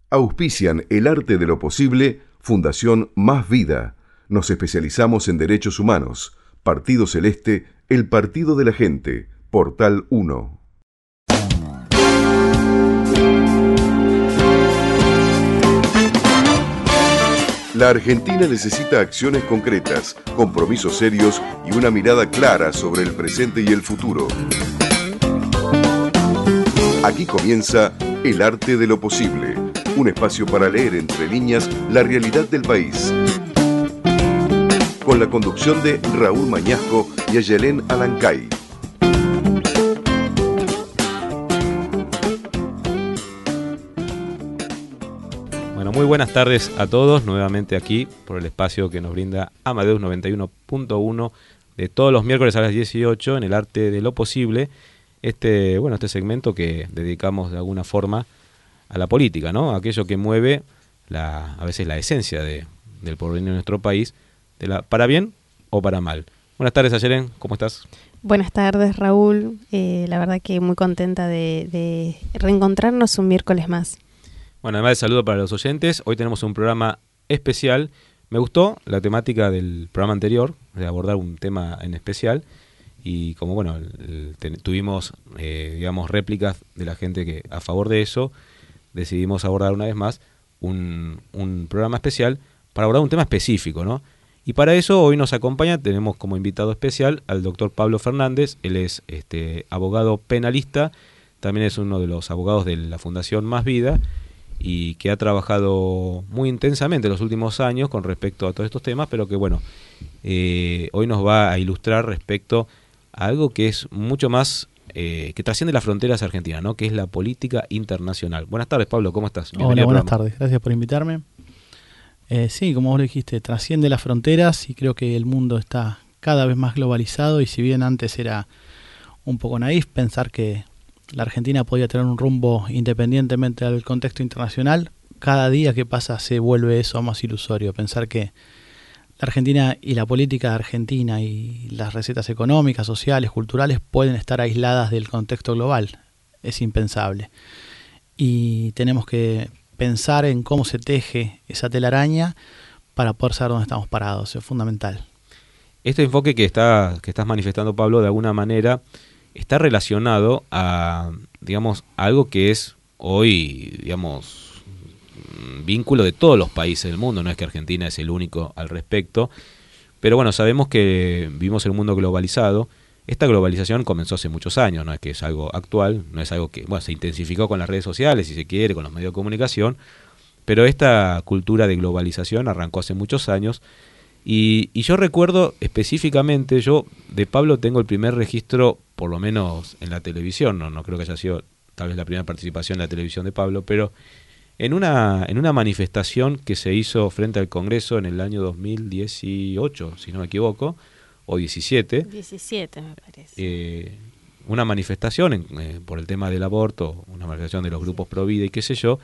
Auspician El Arte de lo Posible, Fundación Más Vida. Nos especializamos en derechos humanos. Partido Celeste, el partido de la gente. Portal 1. La Argentina necesita acciones concretas, compromisos serios y una mirada clara sobre el presente y el futuro. Aquí comienza El Arte de lo Posible, un espacio para leer entre líneas la realidad del país. Con la conducción de Raúl Mañasco y Ayelén Alancay. Bueno, muy buenas tardes a todos, nuevamente aquí por el espacio que nos brinda Amadeus 91.1 de todos los miércoles a las 18 en El Arte de lo Posible. Este segmento que dedicamos de alguna forma a la política, ¿no? Aquello que mueve a veces la esencia del porvenir de nuestro país, para bien o para mal. Buenas tardes, Ayelén, ¿cómo estás? Buenas tardes, Raúl. La verdad que muy contenta de reencontrarnos un miércoles más. Bueno, además de saludo para los oyentes, hoy tenemos un programa especial. Me gustó la temática del programa anterior, de abordar un tema en especial. Y como tuvimos réplicas de la gente que a favor de eso, decidimos abordar una vez más un programa especial para abordar un tema específico, ¿no? Y para eso hoy nos acompaña, tenemos como invitado especial al doctor Pablo Fernández. Él es abogado penalista, también es uno de los abogados de la Fundación Más Vida y que ha trabajado muy intensamente en los últimos años con respecto a todos estos temas, pero que hoy nos va a ilustrar respecto a algo que es mucho más, que trasciende las fronteras argentinas, ¿no? Que es la política internacional. Buenas tardes, Pablo, ¿cómo estás? Hola, buenas tardes, gracias por invitarme. Sí, como vos lo dijiste, trasciende las fronteras y creo que el mundo está cada vez más globalizado, y si bien antes era un poco naif pensar que la Argentina podía tener un rumbo independientemente del contexto internacional, cada día que pasa se vuelve eso más ilusorio. Pensar que la Argentina y la política argentina y las recetas económicas, sociales, culturales pueden estar aisladas del contexto global es impensable. Y tenemos que pensar en cómo se teje esa telaraña para poder saber dónde estamos parados. Es fundamental. Este enfoque que estás manifestando, Pablo, de alguna manera está relacionado a, algo que es hoy, vínculo de todos los países del mundo. No es que Argentina es el único al respecto, pero bueno, sabemos que vivimos en un mundo globalizado. Esta globalización comenzó hace muchos años, no es que es algo actual, no es algo que se intensificó con las redes sociales, si se quiere, con los medios de comunicación, pero esta cultura de globalización arrancó hace muchos años. Y yo recuerdo específicamente, yo de Pablo tengo el primer registro, por lo menos en la televisión, no creo que haya sido tal vez la primera participación en la televisión de Pablo, pero en una manifestación que se hizo frente al Congreso en el año 2018, si no me equivoco, o 17. 17 me parece. Una manifestación por el tema del aborto, una manifestación de los grupos pro vida y qué sé yo,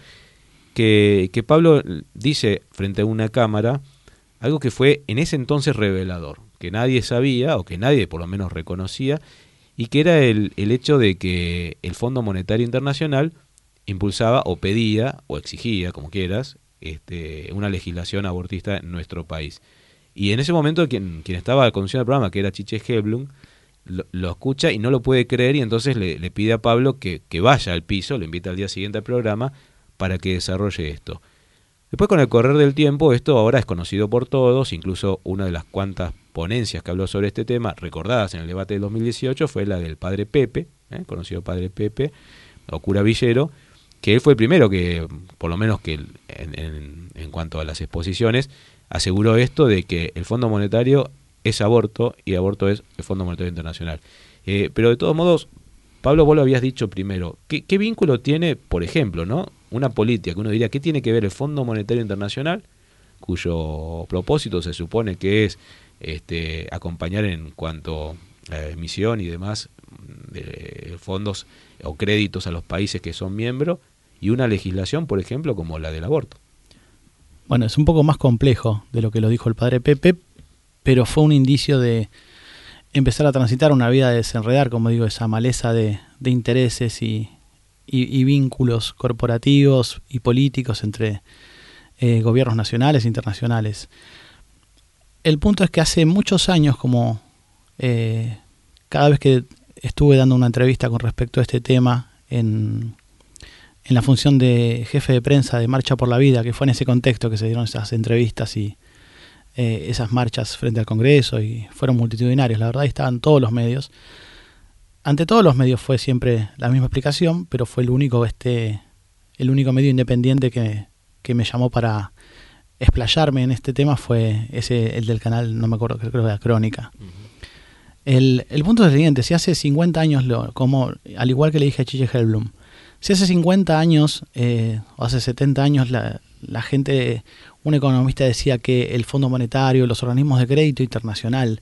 que Pablo dice frente a una cámara algo que fue en ese entonces revelador, que nadie sabía o que nadie por lo menos reconocía, y que era el hecho de que el Fondo Monetario Internacional impulsaba o pedía o exigía, como quieras, una legislación abortista en nuestro país. Y en ese momento quien estaba conduciendo el programa, que era Chiche Helblum, lo escucha y no lo puede creer, y entonces le pide a Pablo que vaya al piso, lo invita al día siguiente al programa para que desarrolle esto. Después, con el correr del tiempo, esto ahora es conocido por todos, incluso una de las cuantas ponencias que habló sobre este tema, recordadas en el debate del 2018, fue la del padre Pepe, conocido padre Pepe, o cura Villero, que él fue el primero que, por lo menos que en cuanto a las exposiciones, aseguró esto de que el Fondo Monetario es aborto y aborto es el Fondo Monetario Internacional. Pero de todos modos, Pablo, vos lo habías dicho primero, ¿qué vínculo tiene, por ejemplo, ¿no? Una política que uno diría, ¿qué tiene que ver el Fondo Monetario Internacional, cuyo propósito se supone que es acompañar en cuanto a la emisión y demás de fondos o créditos a los países que son miembros, y una legislación, por ejemplo, como la del aborto? Bueno, es un poco más complejo de lo que lo dijo el padre Pepe, pero fue un indicio de empezar a transitar una vida de desenredar, como digo, esa maleza de intereses y y vínculos corporativos y políticos entre gobiernos nacionales e internacionales. El punto es que hace muchos años, como cada vez que estuve dando una entrevista con respecto a este tema en la función de jefe de prensa de Marcha por la Vida, que fue en ese contexto que se dieron esas entrevistas y esas marchas frente al Congreso, y fueron multitudinarios, la verdad, estaban todos los medios. Ante todos los medios fue siempre la misma explicación, pero fue el único medio independiente que me llamó para explayarme en este tema, fue el del canal, no me acuerdo, creo que era Crónica. Uh-huh. El punto es el siguiente: si hace 50 años, al igual que le dije a Chiche Hellblum, si hace 50 años o hace 70 años la gente, un economista decía que el Fondo Monetario, los organismos de crédito internacional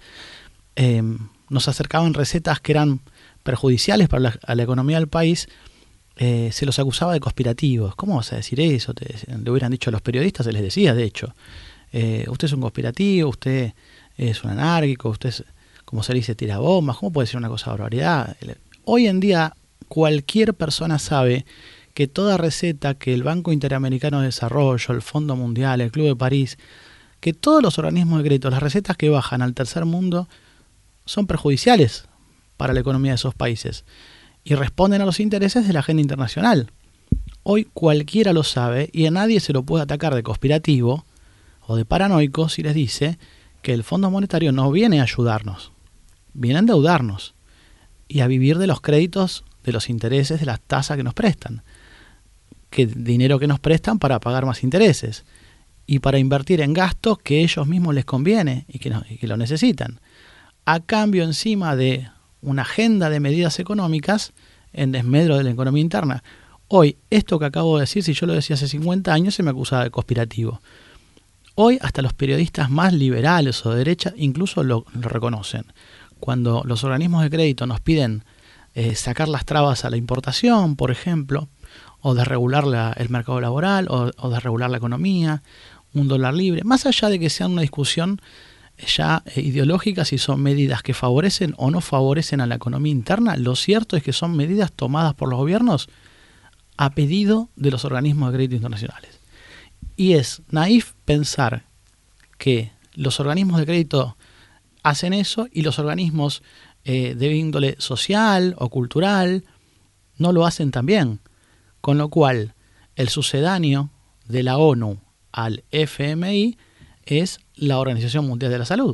nos acercaban recetas que eran perjudiciales para la economía del país, se los acusaba de conspirativos. ¿Cómo vas a decir eso? Le hubieran dicho a los periodistas, se les decía, de hecho, usted es un conspirativo, usted es un anárquico, usted es, como se dice, tira bombas. ¿Cómo puede ser una cosa de barbaridad? Hoy en día cualquier persona sabe que toda receta que el Banco Interamericano de Desarrollo, el Fondo Mundial, el Club de París, que todos los organismos de crédito, las recetas que bajan al tercer mundo son perjudiciales para la economía de esos países y responden a los intereses de la agenda internacional. Hoy cualquiera lo sabe y a nadie se lo puede atacar de conspirativo o de paranoico si les dice que el Fondo Monetario no viene a ayudarnos, viene a endeudarnos y a vivir de los créditos, de los intereses, de las tasas que nos prestan, dinero que nos prestan para pagar más intereses y para invertir en gastos que ellos mismos les conviene y que lo necesitan, a cambio encima de una agenda de medidas económicas en desmedro de la economía interna. Hoy, esto que acabo de decir, si yo lo decía hace 50 años, se me acusaba de conspirativo. Hoy hasta los periodistas más liberales o de derecha incluso lo reconocen. Cuando los organismos de crédito nos piden sacar las trabas a la importación, por ejemplo, o de regular el mercado laboral, o de regular la economía, un dólar libre, más allá de que sea una discusión ya ideológica si son medidas que favorecen o no favorecen a la economía interna, lo cierto es que son medidas tomadas por los gobiernos a pedido de los organismos de crédito internacionales. Y es naif pensar que los organismos de crédito hacen eso y los organismos de índole social o cultural no lo hacen también. Con lo cual, el sucedáneo de la ONU al FMI es la Organización Mundial de la Salud.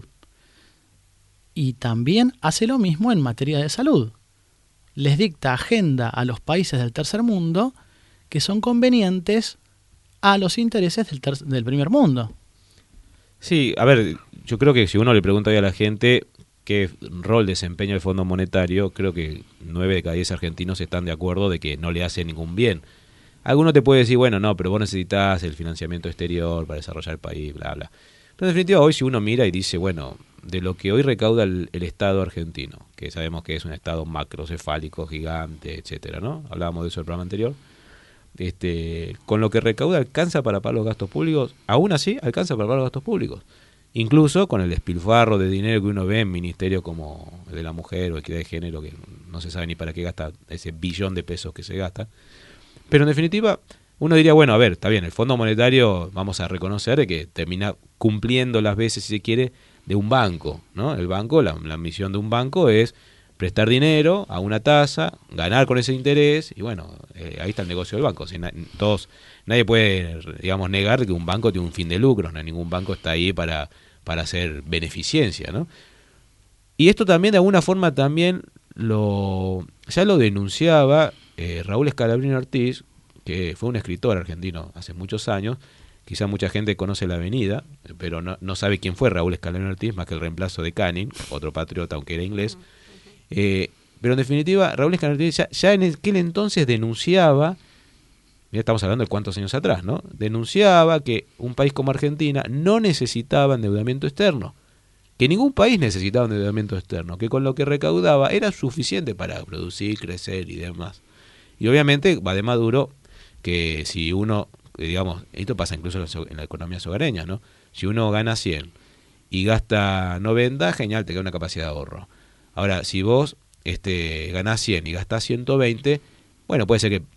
Y también hace lo mismo en materia de salud. Les dicta agenda a los países del tercer mundo que son convenientes a los intereses del primer mundo. Sí, a ver, yo creo que si uno le pregunta hoy a la gente qué rol desempeña el Fondo Monetario, creo que 9 de cada 10 argentinos están de acuerdo de que no le hace ningún bien. Alguno te puede decir, bueno, no, pero vos necesitas el financiamiento exterior para desarrollar el país, bla, bla. Pero en definitiva, hoy si uno mira y dice, bueno, de lo que hoy recauda el Estado argentino, que sabemos que es un Estado macrocefálico, gigante, etcétera, ¿no? Hablábamos de eso en el programa anterior. Con lo que recauda alcanza para pagar los gastos públicos, aún así alcanza para pagar los gastos públicos. Incluso con el despilfarro de dinero que uno ve en ministerios como el de la mujer o equidad de género, que no se sabe ni para qué gasta ese billón de pesos que se gasta. Pero en definitiva, uno diría, bueno, a ver, está bien, el Fondo Monetario vamos a reconocer que termina cumpliendo las veces, si se quiere, de un banco, ¿no? El banco, la misión de un banco es prestar dinero a una tasa, ganar con ese interés, y bueno, ahí está el negocio del banco. O sea, nadie puede, digamos, negar que un banco tiene un fin de lucro, no, ningún banco está ahí para hacer beneficencia, ¿no? Y esto también, de alguna forma, también ya lo denunciaba Raúl Scalabrini Ortiz, que fue un escritor argentino hace muchos años. Quizá mucha gente conoce La Avenida, pero no sabe quién fue Raúl Scalabrini Ortiz, más que el reemplazo de Canning, otro patriota, aunque era inglés. Pero en definitiva, Raúl Scalabrini Ortiz ya en aquel entonces denunciaba, ya estamos hablando de cuántos años atrás, ¿no? Denunciaba que un país como Argentina no necesitaba endeudamiento externo, que ningún país necesitaba endeudamiento externo, que con lo que recaudaba era suficiente para producir, crecer y demás. Y obviamente va de Maduro que si uno, digamos, esto pasa incluso en la economía hogareña, ¿no? Si uno gana 100 y gasta 90, genial, te queda una capacidad de ahorro. Ahora, si vos ganás 100 y gastás 120, bueno, puede ser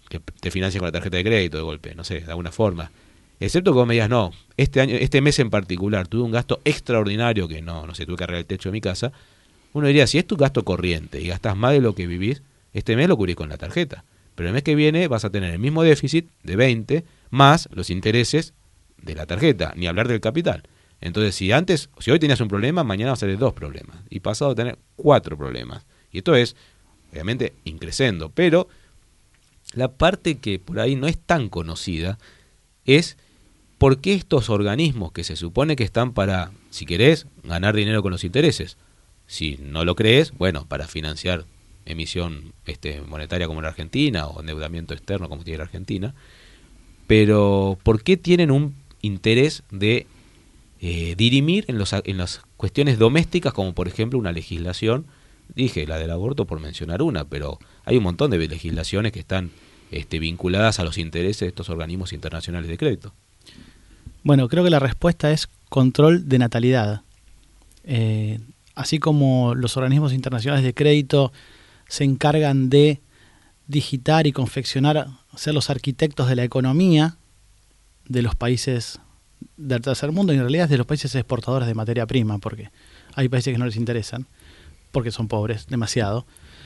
que te financien con la tarjeta de crédito de golpe, no sé, de alguna forma. Excepto que vos me digas, no, este mes en particular tuve un gasto extraordinario que no sé, tuve que arreglar el techo de mi casa. Uno diría, si es tu gasto corriente y gastas más de lo que vivís, este mes lo cubrís con la tarjeta. Pero el mes que viene vas a tener el mismo déficit de 20 más los intereses de la tarjeta, ni hablar del capital. Entonces, si hoy tenías un problema, mañana vas a tener 2 problemas. Y pasado a tener 4 problemas. Y esto es, obviamente, increciendo. Pero la parte que por ahí no es tan conocida es por qué estos organismos que se supone que están para, si querés, ganar dinero con los intereses. Si no lo crees, bueno, para financiar emisión monetaria como la Argentina o endeudamiento externo como tiene la Argentina. Pero ¿por qué tienen un interés de dirimir en las cuestiones domésticas, como por ejemplo una legislación? Dije la del aborto por mencionar una, pero hay un montón de legislaciones que están vinculadas a los intereses de estos organismos internacionales de crédito. Bueno, creo que la respuesta es control de natalidad. Así como los organismos internacionales de crédito se encargan de digitar y confeccionar, ser los arquitectos de la economía de los países del tercer mundo, y en realidad de los países exportadores de materia prima, porque hay países que no les interesan, porque son pobres, demasiado.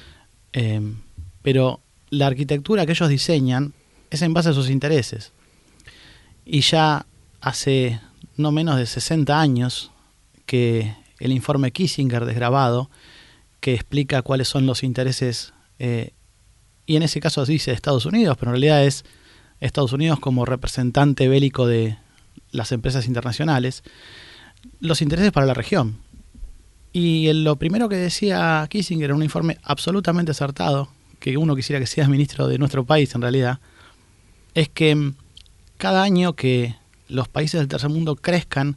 Pero la arquitectura que ellos diseñan es en base a sus intereses. Y ya hace no menos de 60 años que el informe Kissinger desgrabado, que explica cuáles son los intereses, y en ese caso dice Estados Unidos, pero en realidad es Estados Unidos como representante bélico de las empresas internacionales, los intereses para la región. Y lo primero que decía Kissinger en un informe absolutamente acertado, que uno quisiera que sea ministro de nuestro país en realidad, es que cada año que los países del tercer mundo crezcan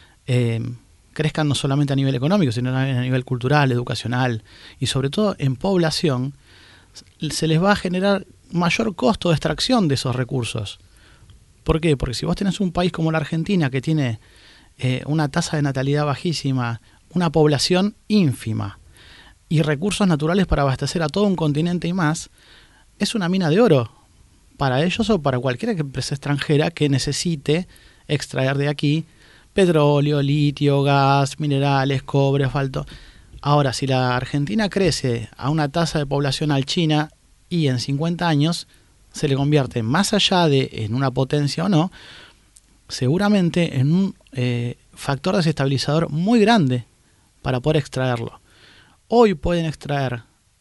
no solamente a nivel económico, sino a nivel cultural, educacional y sobre todo en población, se les va a generar mayor costo de extracción de esos recursos. ¿Por qué? Porque si vos tenés un país como la Argentina que tiene una tasa de natalidad bajísima, una población ínfima y recursos naturales para abastecer a todo un continente y más, es una mina de oro para ellos o para cualquier empresa extranjera que necesite extraer de aquí petróleo, litio, gas, minerales, cobre, asfalto. Ahora, si la Argentina crece a una tasa de poblacional china y en 50 años se le convierte, más allá de en una potencia o no, seguramente en un factor desestabilizador muy grande para poder extraerlo. Hoy pueden extraer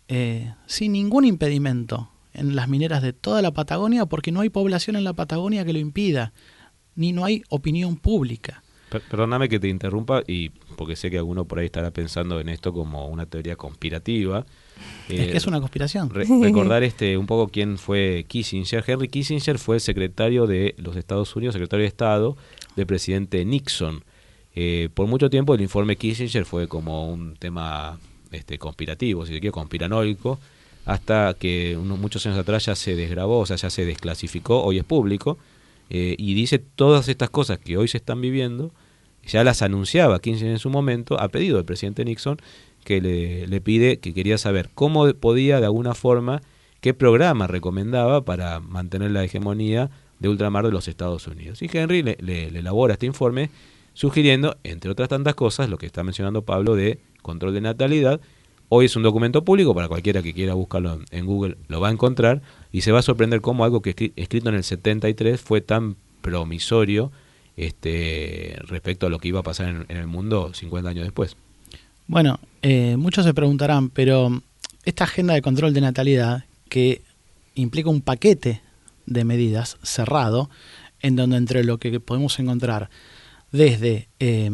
sin ningún impedimento en las mineras de toda la Patagonia porque no hay población en la Patagonia que lo impida, ni no hay opinión pública. Perdóname que te interrumpa, y porque sé que alguno por ahí estará pensando en esto como una teoría conspirativa. Es que es una conspiración. Recordar un poco quién fue Kissinger. Henry Kissinger fue el secretario de los Estados Unidos, secretario de Estado del presidente Nixon. Por mucho tiempo el informe Kissinger fue como un tema conspirativo, si se quiere, conspiranoico, hasta que muchos años atrás ya se desgrabó, o sea, ya se desclasificó, hoy es público, y dice todas estas cosas que hoy se están viviendo, ya las anunciaba Kissinger en su momento, a pedido del presidente Nixon, que le pide, que quería saber cómo podía de alguna forma, qué programa recomendaba para mantener la hegemonía de ultramar de los Estados Unidos. Y Henry le elabora este informe sugiriendo, entre otras tantas cosas, lo que está mencionando Pablo de control de natalidad. Hoy es un documento público, para cualquiera que quiera buscarlo en Google lo va a encontrar, y se va a sorprender cómo algo que escrito en el 73 fue tan promisorio respecto a lo que iba a pasar en el mundo 50 años después. Bueno, muchos se preguntarán, pero esta agenda de control de natalidad, que implica un paquete de medidas cerrado, en donde entre lo que podemos encontrar desde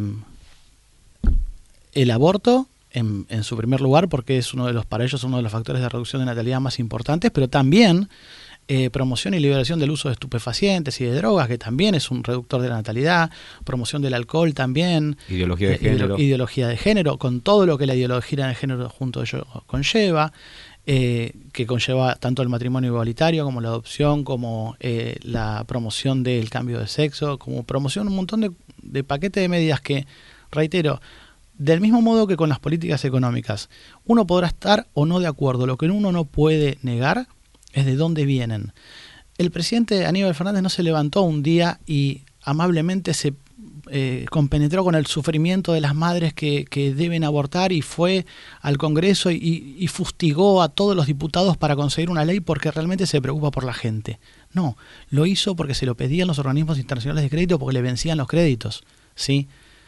el aborto, en su primer lugar, porque es para ellos uno de los factores de reducción de natalidad más importantes, pero también promoción y liberación del uso de estupefacientes y de drogas, que también es un reductor de la natalidad, promoción del alcohol también, ideología de género, ideología de género, con todo lo que la ideología de género junto a ello conlleva, que conlleva tanto el matrimonio igualitario como la adopción, como la promoción del cambio de sexo, como promoción un montón de paquete de medidas que, reitero, del mismo modo que con las políticas económicas, uno podrá estar o no de acuerdo. Lo que uno no puede negar es de dónde vienen. El presidente Aníbal Fernández no se levantó un día y amablemente se compenetró con el sufrimiento de las madres que deben abortar y fue al Congreso y fustigó a todos los diputados para conseguir una ley porque realmente se preocupa por la gente. No, lo hizo porque se lo pedían los organismos internacionales de crédito porque le vencían los créditos, ¿sí?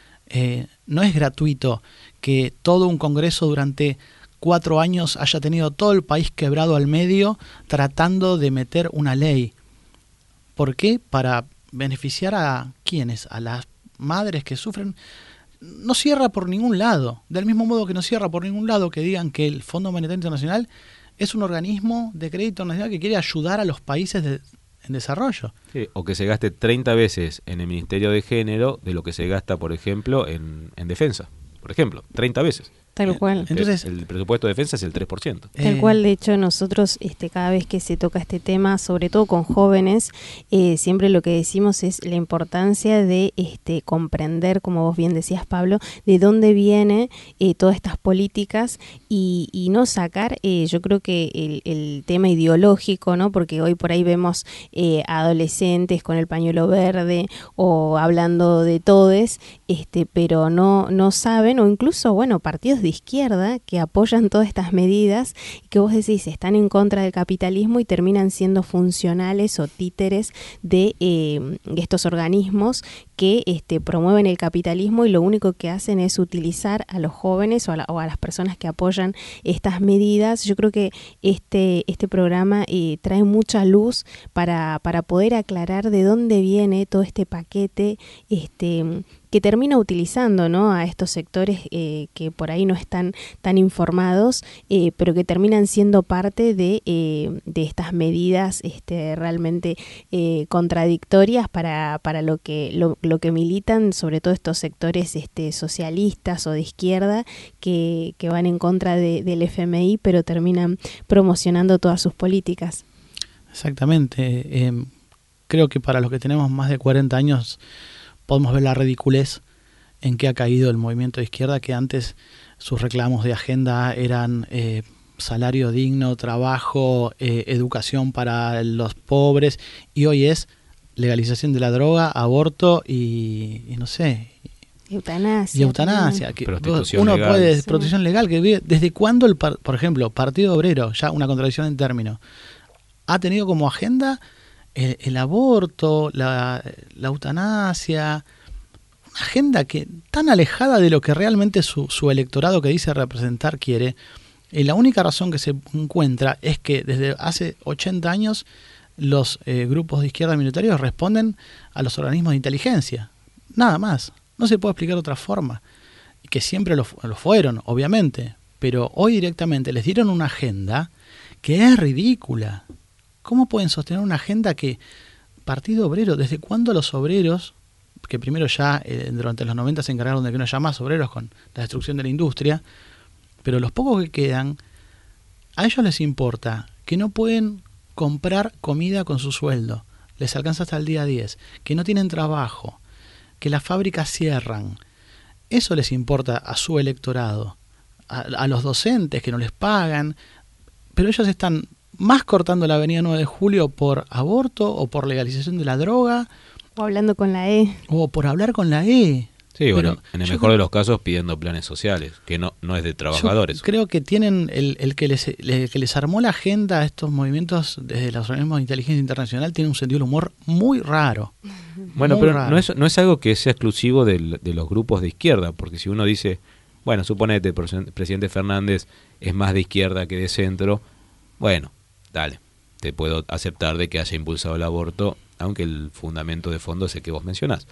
No es gratuito que todo un Congreso durante 4 años haya tenido todo el país quebrado al medio tratando de meter una ley. ¿Por qué? Para beneficiar a ¿quiénes? A las madres que sufren. No cierra por ningún lado, del mismo modo que no cierra por ningún lado que digan que el Fondo Monetario Internacional es un organismo de crédito nacional que quiere ayudar a los países en desarrollo. Sí, o que se gaste 30 veces en el Ministerio de Género de lo que se gasta, por ejemplo, en defensa. Por ejemplo, 30 veces. Tal cual. Entonces, el presupuesto de defensa es el 3%. Tal cual, de hecho, nosotros cada vez que se toca este tema, sobre todo con jóvenes, siempre lo que decimos es la importancia de comprender, como vos bien decías, Pablo, de dónde viene todas estas políticas y no sacar, yo creo que el tema ideológico, ¿no? Porque hoy por ahí vemos adolescentes con el pañuelo verde o hablando de todes, pero no saben, o incluso, bueno, partidos de izquierda que apoyan todas estas medidas y que vos decís están en contra del capitalismo y terminan siendo funcionales o títeres de estos organismos que promueven el capitalismo y lo único que hacen es utilizar a los jóvenes o a las personas que apoyan estas medidas. Yo creo que este programa trae mucha luz para poder aclarar de dónde viene todo este paquete que termina utilizando, ¿no?, a estos sectores que por ahí no están tan informados, pero que terminan siendo parte de estas medidas realmente contradictorias para lo que militan, sobre todo estos sectores socialistas o de izquierda que van en contra del FMI, pero terminan promocionando todas sus políticas. Exactamente. Creo que para los que tenemos más de 40 años podemos ver la ridiculez en que ha caído el movimiento de izquierda, que antes sus reclamos de agenda eran salario digno, trabajo, educación para los pobres, y hoy es legalización de la droga, aborto y no sé, eutanasia. Y eutanasia. Que protección uno legal. puede, Sí. protección legal, que desde cuándo por ejemplo, Partido Obrero, ya una contradicción en términos, ha tenido como agenda el aborto, la eutanasia, una agenda que tan alejada de lo que realmente su electorado que dice representar quiere. La única razón que se encuentra es que desde hace 80 años los grupos de izquierda minoritarios responden a los organismos de inteligencia. Nada más. No se puede explicar de otra forma. Y que siempre lo fueron, obviamente. Pero hoy directamente les dieron una agenda que es ridícula. ¿Cómo pueden sostener una agenda que Partido Obrero, desde cuándo los obreros, que primero ya durante los 90 se encargaron de que no haya más obreros con la destrucción de la industria, pero los pocos que quedan, a ellos les importa que no pueden comprar comida con su sueldo, les alcanza hasta el día 10, que no tienen trabajo, que las fábricas cierran. Eso les importa a su electorado, a los docentes que no les pagan, pero ellos están más cortando la avenida 9 de Julio por aborto o por legalización de la droga. O hablando con la E. O por hablar con la E. Sí, Pero bueno, en el mejor de los casos pidiendo planes sociales, que no es de trabajadores. Yo creo que tienen el que les armó la agenda a estos movimientos desde los organismos de inteligencia internacional, tiene un sentido del humor muy raro. Bueno, muy pero raro. no es algo que sea exclusivo de los grupos de izquierda, porque si uno dice, bueno, suponete el presidente Fernández es más de izquierda que de centro, bueno, dale, te puedo aceptar de que haya impulsado el aborto, aunque el fundamento de fondo es el que vos mencionás.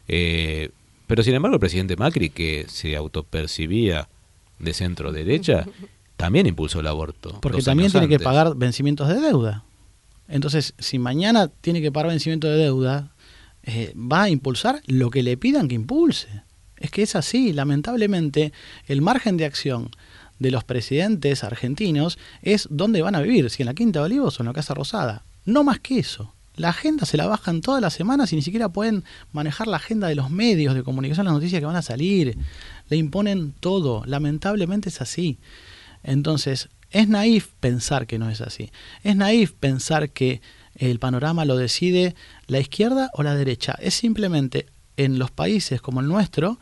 Pero sin embargo el presidente Macri, que se autopercibía de centro derecha, también impulsó el aborto. Porque también tiene que pagar vencimientos de deuda. Entonces, si mañana tiene que pagar vencimiento de deuda, va a impulsar lo que le pidan que impulse. Es que es así, lamentablemente, el margen de acción de los presidentes argentinos es dónde van a vivir, si en la Quinta de Olivos o en la Casa Rosada. No más que eso. La agenda se la bajan todas las semanas y ni siquiera pueden manejar la agenda de los medios de comunicación, las noticias que van a salir. Le imponen todo. Lamentablemente es así. Entonces, Es naif pensar que no es así. Es naif pensar que el panorama lo decide la izquierda o la derecha. Es simplemente en los países como el nuestro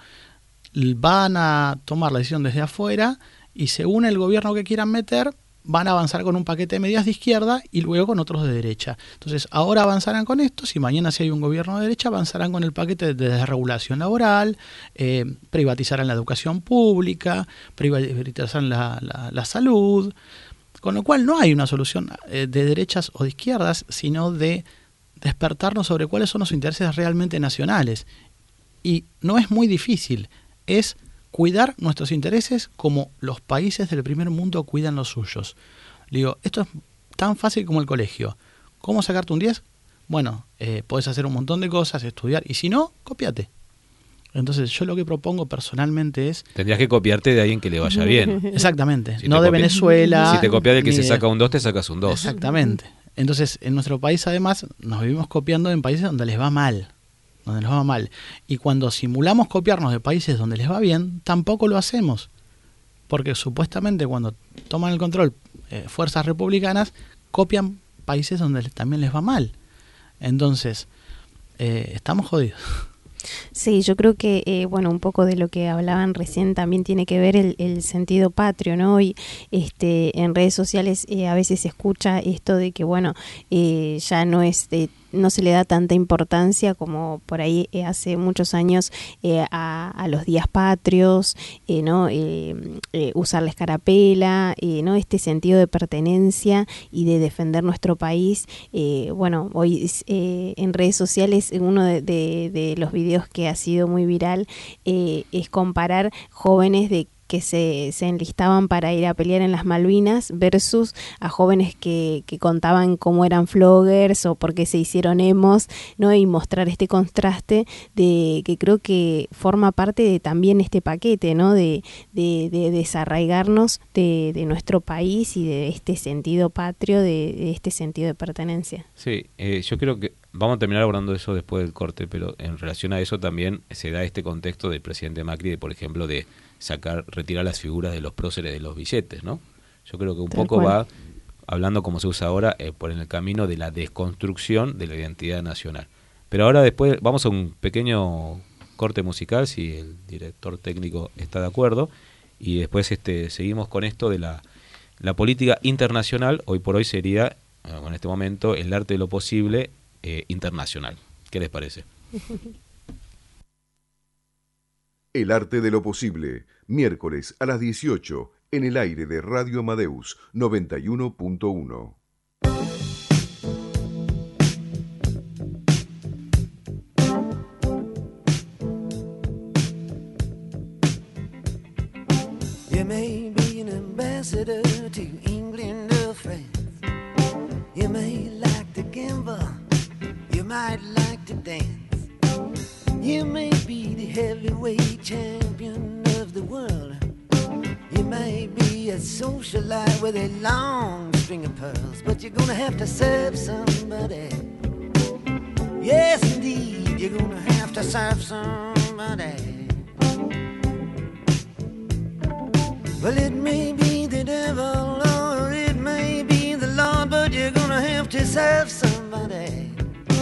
van a tomar la decisión desde afuera y según el gobierno que quieran meter van a avanzar con un paquete de medidas de izquierda y luego con otros de derecha. Entonces ahora avanzarán con esto, si mañana si hay un gobierno de derecha avanzarán con el paquete de desregulación laboral, privatizarán la educación pública, privatizarán la salud, con lo cual no hay una solución de derechas o de izquierdas, sino de despertarnos sobre cuáles son los intereses realmente nacionales. Y no es muy difícil, es cuidar nuestros intereses como los países del primer mundo cuidan los suyos. Digo, esto es tan fácil como el colegio. ¿Cómo sacarte un 10? Bueno, podés hacer un montón de cosas, estudiar, y si no, cópiate. Entonces yo lo que propongo personalmente es... Tendrías que copiarte de alguien que le vaya bien. Exactamente, Si no de Venezuela... Si te copias del que se de... saca un 2, te sacas un 2. Exactamente. Entonces, en nuestro país además nos vivimos copiando en países donde les va mal. Donde nos va mal. Y cuando simulamos copiarnos de países donde les va bien, tampoco lo hacemos. Porque supuestamente cuando toman el control fuerzas republicanas, copian países donde también les va mal. Entonces, estamos jodidos. Sí, yo creo que, bueno, un poco de lo que hablaban recién también tiene que ver el sentido patrio, ¿no? Y en redes sociales a veces se escucha esto de que, bueno, ya no se le da tanta importancia como por ahí hace muchos años a los días patrios, ¿no? Usar la escarapela, ¿no? Este sentido de pertenencia y de defender nuestro país. Bueno, hoy en redes sociales uno de los videos que ha sido muy viral es comparar jóvenes que se enlistaban para ir a pelear en las Malvinas versus a jóvenes que contaban cómo eran floggers o por qué se hicieron emos, ¿no? Y mostrar este contraste de que creo que forma parte de también este paquete, ¿no? De desarraigarnos de nuestro país y de este sentido patrio, de este sentido de pertenencia. Sí, yo creo que vamos a terminar hablando de eso después del corte, pero en relación a eso también se da este contexto del presidente Macri, por ejemplo, de retirar las figuras de los próceres de los billetes, ¿no? Yo creo que un Tal poco cual. va, hablando como se usa ahora, por en el camino de la desconstrucción de la identidad nacional. Pero ahora después vamos a un pequeño corte musical, si el director técnico está de acuerdo, y después seguimos con esto de la política internacional. Hoy por hoy sería, en este momento, el arte de lo posible internacional. ¿Qué les parece? El arte de lo posible, miércoles a las 18, en el aire de Radio Amadeus 91.1. You may be an ambassador to England or France. You may like to gamble, you might like to dance. You may be the heavyweight champion of the world. You may be a socialite with a long string of pearls, but you're gonna have to serve somebody. Yes, indeed, you're gonna have to serve somebody. Well, it may be the devil or it may be the Lord, but you're gonna have to serve somebody.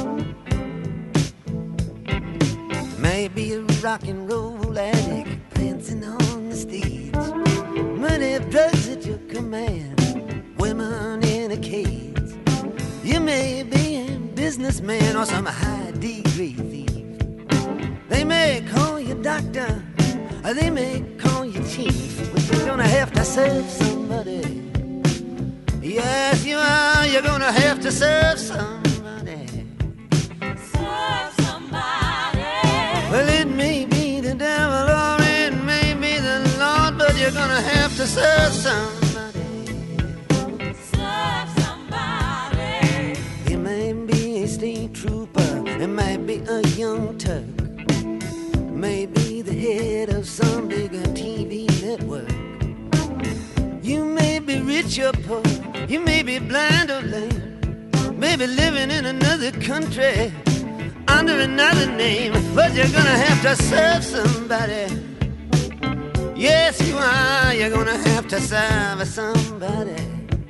Maybe a rock and roll addict prancing on the stage, money, drugs at your command, women in a cage. You may be a businessman or some high degree thief. They may call you doctor, or they may call you chief, but you're gonna have to serve somebody. Yes, you are, you're gonna have to serve somebody. Serve somebody. Well, it may be the devil or it may be the Lord, but you're gonna have to serve somebody. Serve somebody. You may be a state trooper, it might be a young Turk, maybe the head of some bigger TV network. You may be rich or poor, you may be blind or lame, maybe living in another country under another name, but you're gonna have to serve somebody. Yes, you are. You're gonna have to serve somebody.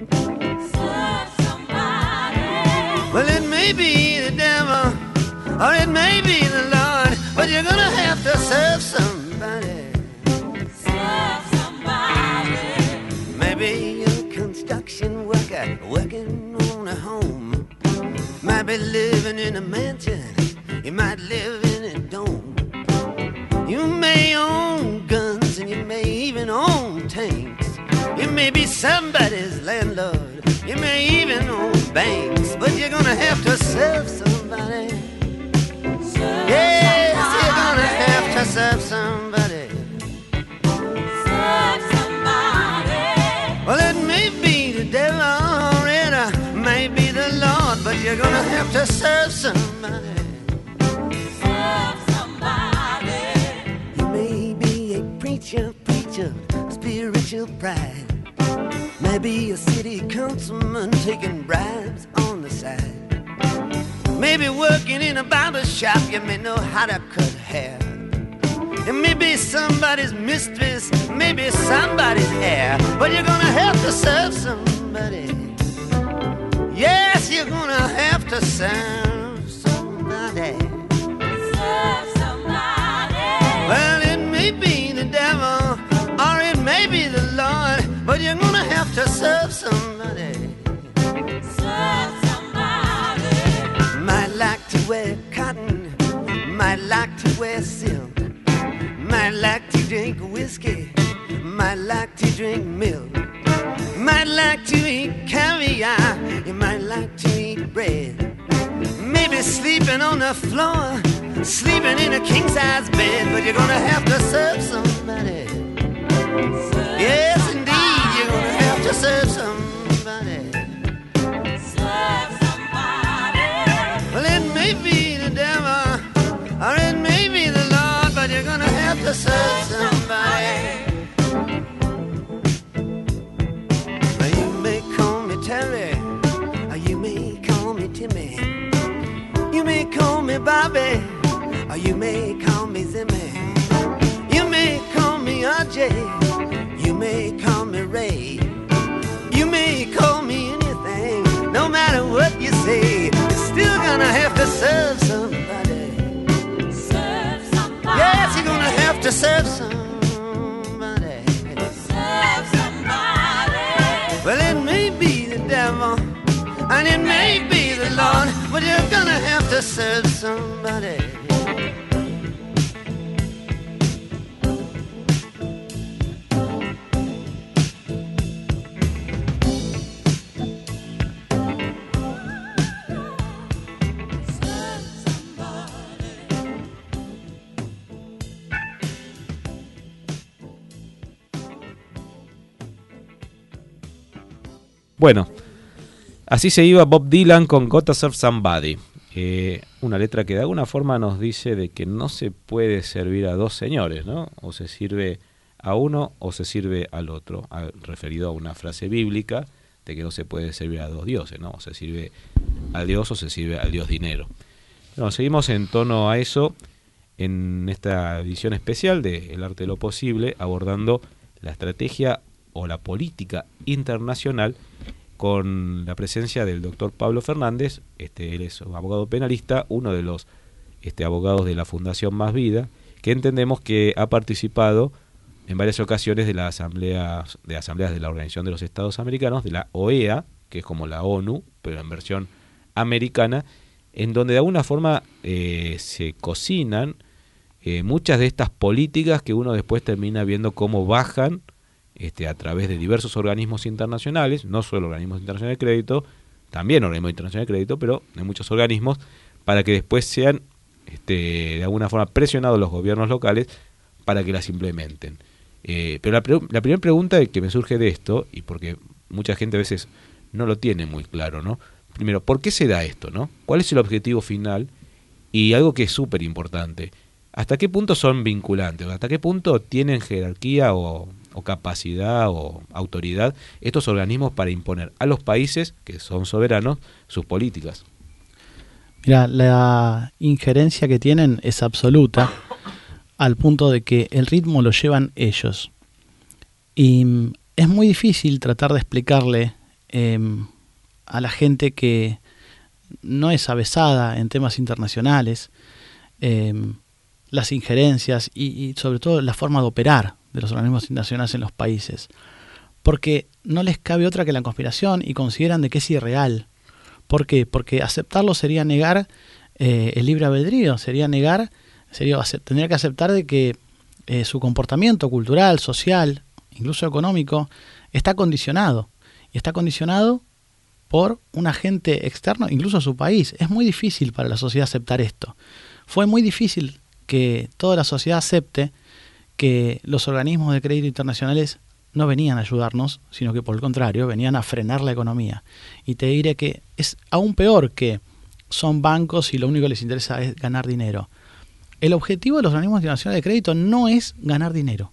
Serve somebody. Well, it may be the devil, or it may be the Lord, but you're gonna have to serve somebody. Serve somebody. Maybe you're a construction worker working on a home. Might be living in a mansion, you might live in a dome. You may own guns and you may even own tanks. You may be somebody's landlord, you may even own banks, but you're gonna have to serve somebody. Serve Yes, somebody. you're gonna have to serve somebody. Serve somebody. Well, it may be the devil or it may be the Lord, but you're gonna have to serve somebody. Serve somebody. You may be a preacher, spiritual pride. Maybe a city councilman taking bribes on the side. Maybe working in a barber shop, you may know how to cut hair. It may be somebody's mistress, maybe somebody's heir, but you're gonna have to serve somebody. Yes, you're gonna have to serve somebody. Serve somebody. Well, it may be the devil, or it may be the Lord, but you're gonna have to serve somebody. Serve somebody. Might like to wear cotton, might like to wear silk, might like to drink whiskey, might like to drink milk, might like to eat caviar, you might like to eat bread. Maybe sleeping on the floor, sleeping in a king-size bed, but you're gonna have to serve somebody. Yes, indeed, you're gonna have to serve somebody. Serve somebody. Well, it may be the devil, or it may be the Lord, but you're gonna have to serve somebody. Now, you may call me Terry, or you may call me Timmy. You may call me Bobby, or you may call me Zimmy. You may call me RJ, you may call me Ray. You may call me anything, no matter what you say, you're still gonna have to serve somebody. Serve somebody. Yes, you're gonna have to serve somebody. Serve somebody. Well, it may be the devil, and it may be the Lord, but you're gonna have to serve somebody. Bueno, así se iba Bob Dylan con Gotta Serve Somebody. Una letra que de alguna forma nos dice de que no se puede servir a dos señores, ¿no? O se sirve a uno o se sirve al otro, referido a una frase bíblica de que no se puede servir a dos dioses, ¿no? O se sirve a Dios o se sirve al Dios dinero. Bueno, seguimos en tono a eso en esta edición especial de El Arte de lo Posible, abordando la estrategia o la política internacional con la presencia del doctor Pablo Fernández. Él es un abogado penalista, uno de los abogados de la Fundación Más Vida, que entendemos que ha participado en varias ocasiones de las asambleas de la Organización de los Estados Americanos, de la OEA, que es como la ONU, pero en versión americana, en donde de alguna forma se cocinan muchas de estas políticas que uno después termina viendo cómo bajan a través de diversos organismos internacionales, no solo organismos internacionales de crédito, también organismos internacionales de crédito, pero de muchos organismos, para que después sean de alguna forma presionados los gobiernos locales para que las implementen. Pero la primera pregunta que me surge de esto, y porque mucha gente a veces no lo tiene muy claro, ¿no? Primero, ¿por qué se da esto, no? ¿Cuál es el objetivo final? Y algo que es súper importante, ¿hasta qué punto son vinculantes? ¿Hasta qué punto tienen jerarquía o capacidad o autoridad estos organismos para imponer a los países, que son soberanos, sus políticas? Mira, la injerencia que tienen es absoluta, al punto de que el ritmo lo llevan ellos. Y es muy difícil tratar de explicarle a la gente que no es avesada en temas internacionales las injerencias y sobre todo la forma de operar de los organismos internacionales en los países, porque no les cabe otra que la conspiración y consideran de que es irreal. ¿Por qué? Porque aceptarlo sería negar el libre albedrío, tendría que aceptar de que su comportamiento cultural, social, incluso económico, está condicionado. Y está condicionado por un agente externo, incluso a su país. Es muy difícil para la sociedad aceptar esto. Fue muy difícil que toda la sociedad acepte que los organismos de crédito internacionales no venían a ayudarnos, sino que por el contrario, venían a frenar la economía. Y te diré que es aún peor que son bancos y lo único que les interesa es ganar dinero. El objetivo de los organismos internacionales de crédito no es ganar dinero,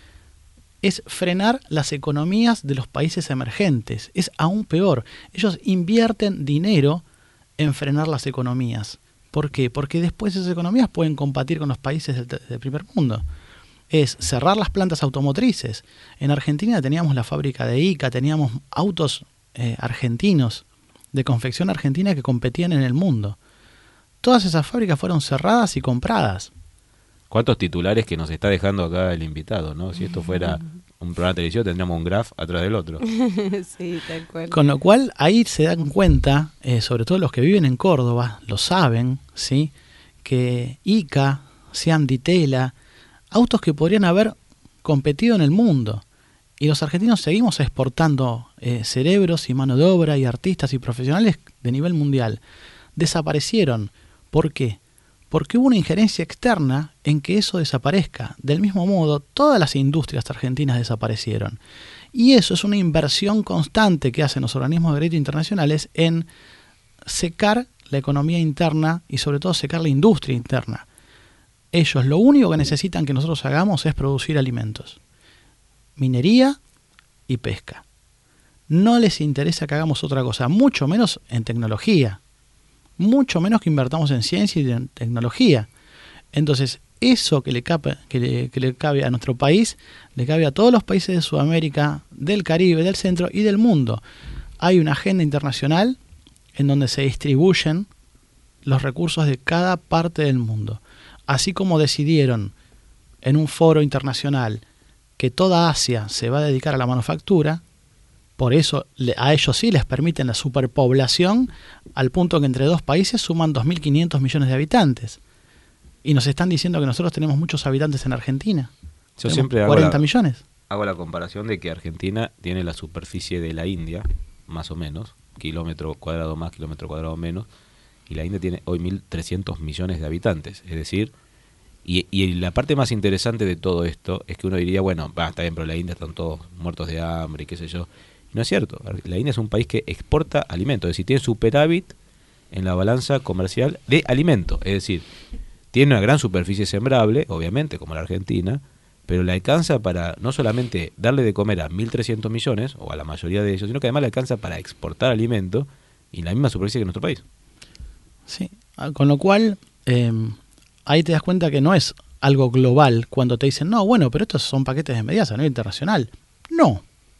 es frenar las economías de los países emergentes. Es aún peor. Ellos invierten dinero en frenar las economías. ¿Por qué? Porque después esas economías pueden competir con los países del primer mundo. Es cerrar las plantas automotrices. En Argentina teníamos la fábrica de ICA, teníamos autos argentinos, de confección argentina que competían en el mundo. Todas esas fábricas fueron cerradas y compradas. ¿Cuántos titulares que nos está dejando acá el invitado, ¿no? Si esto fuera un programa de televisión, tendríamos un graph atrás del otro. Sí, tal cual. Con lo cual, ahí se dan cuenta, sobre todo los que viven en Córdoba, lo saben, ¿sí? Que ICA, Sean Ditela, autos que podrían haber competido en el mundo. Y los argentinos seguimos exportando cerebros y mano de obra y artistas y profesionales de nivel mundial. Desaparecieron. ¿Por qué? Porque hubo una injerencia externa en que eso desaparezca. Del mismo modo, todas las industrias argentinas desaparecieron. Y eso es una inversión constante que hacen los organismos de crédito internacionales en secar la economía interna y sobre todo secar la industria interna. Ellos lo único que necesitan que nosotros hagamos es producir alimentos, minería y pesca. No les interesa que hagamos otra cosa, mucho menos en tecnología, mucho menos que invertamos en ciencia y en tecnología. Entonces, eso que le cabe a nuestro país, le cabe a todos los países de Sudamérica, del Caribe, del centro y del mundo. Hay una agenda internacional en donde se distribuyen los recursos de cada parte del mundo. Así como decidieron en un foro internacional que toda Asia se va a dedicar a la manufactura, por eso a ellos sí les permiten la superpoblación al punto que entre dos países suman 2.500 millones de habitantes. Y nos están diciendo que nosotros tenemos muchos habitantes en Argentina. Yo Tenemos siempre 40 millones. hago la comparación de que Argentina tiene la superficie de la India, más o menos, kilómetro cuadrado más, kilómetro cuadrado menos, y la India tiene hoy 1.300 millones de habitantes. Es decir, y la parte más interesante de todo esto es que uno diría, bueno, está bien, pero la India están todos muertos de hambre y qué sé yo. Y no es cierto. La India es un país que exporta alimentos, es decir, tiene superávit en la balanza comercial de alimentos. Es decir, tiene una gran superficie sembrable, obviamente, como la Argentina, pero le alcanza para no solamente darle de comer a 1.300 millones, o a la mayoría de ellos, sino que además le alcanza para exportar alimentos y la misma superficie que nuestro país. Sí, con lo cual ahí te das cuenta que no es algo global cuando te dicen, no, bueno, pero estos son paquetes de medidas a nivel internacional. No.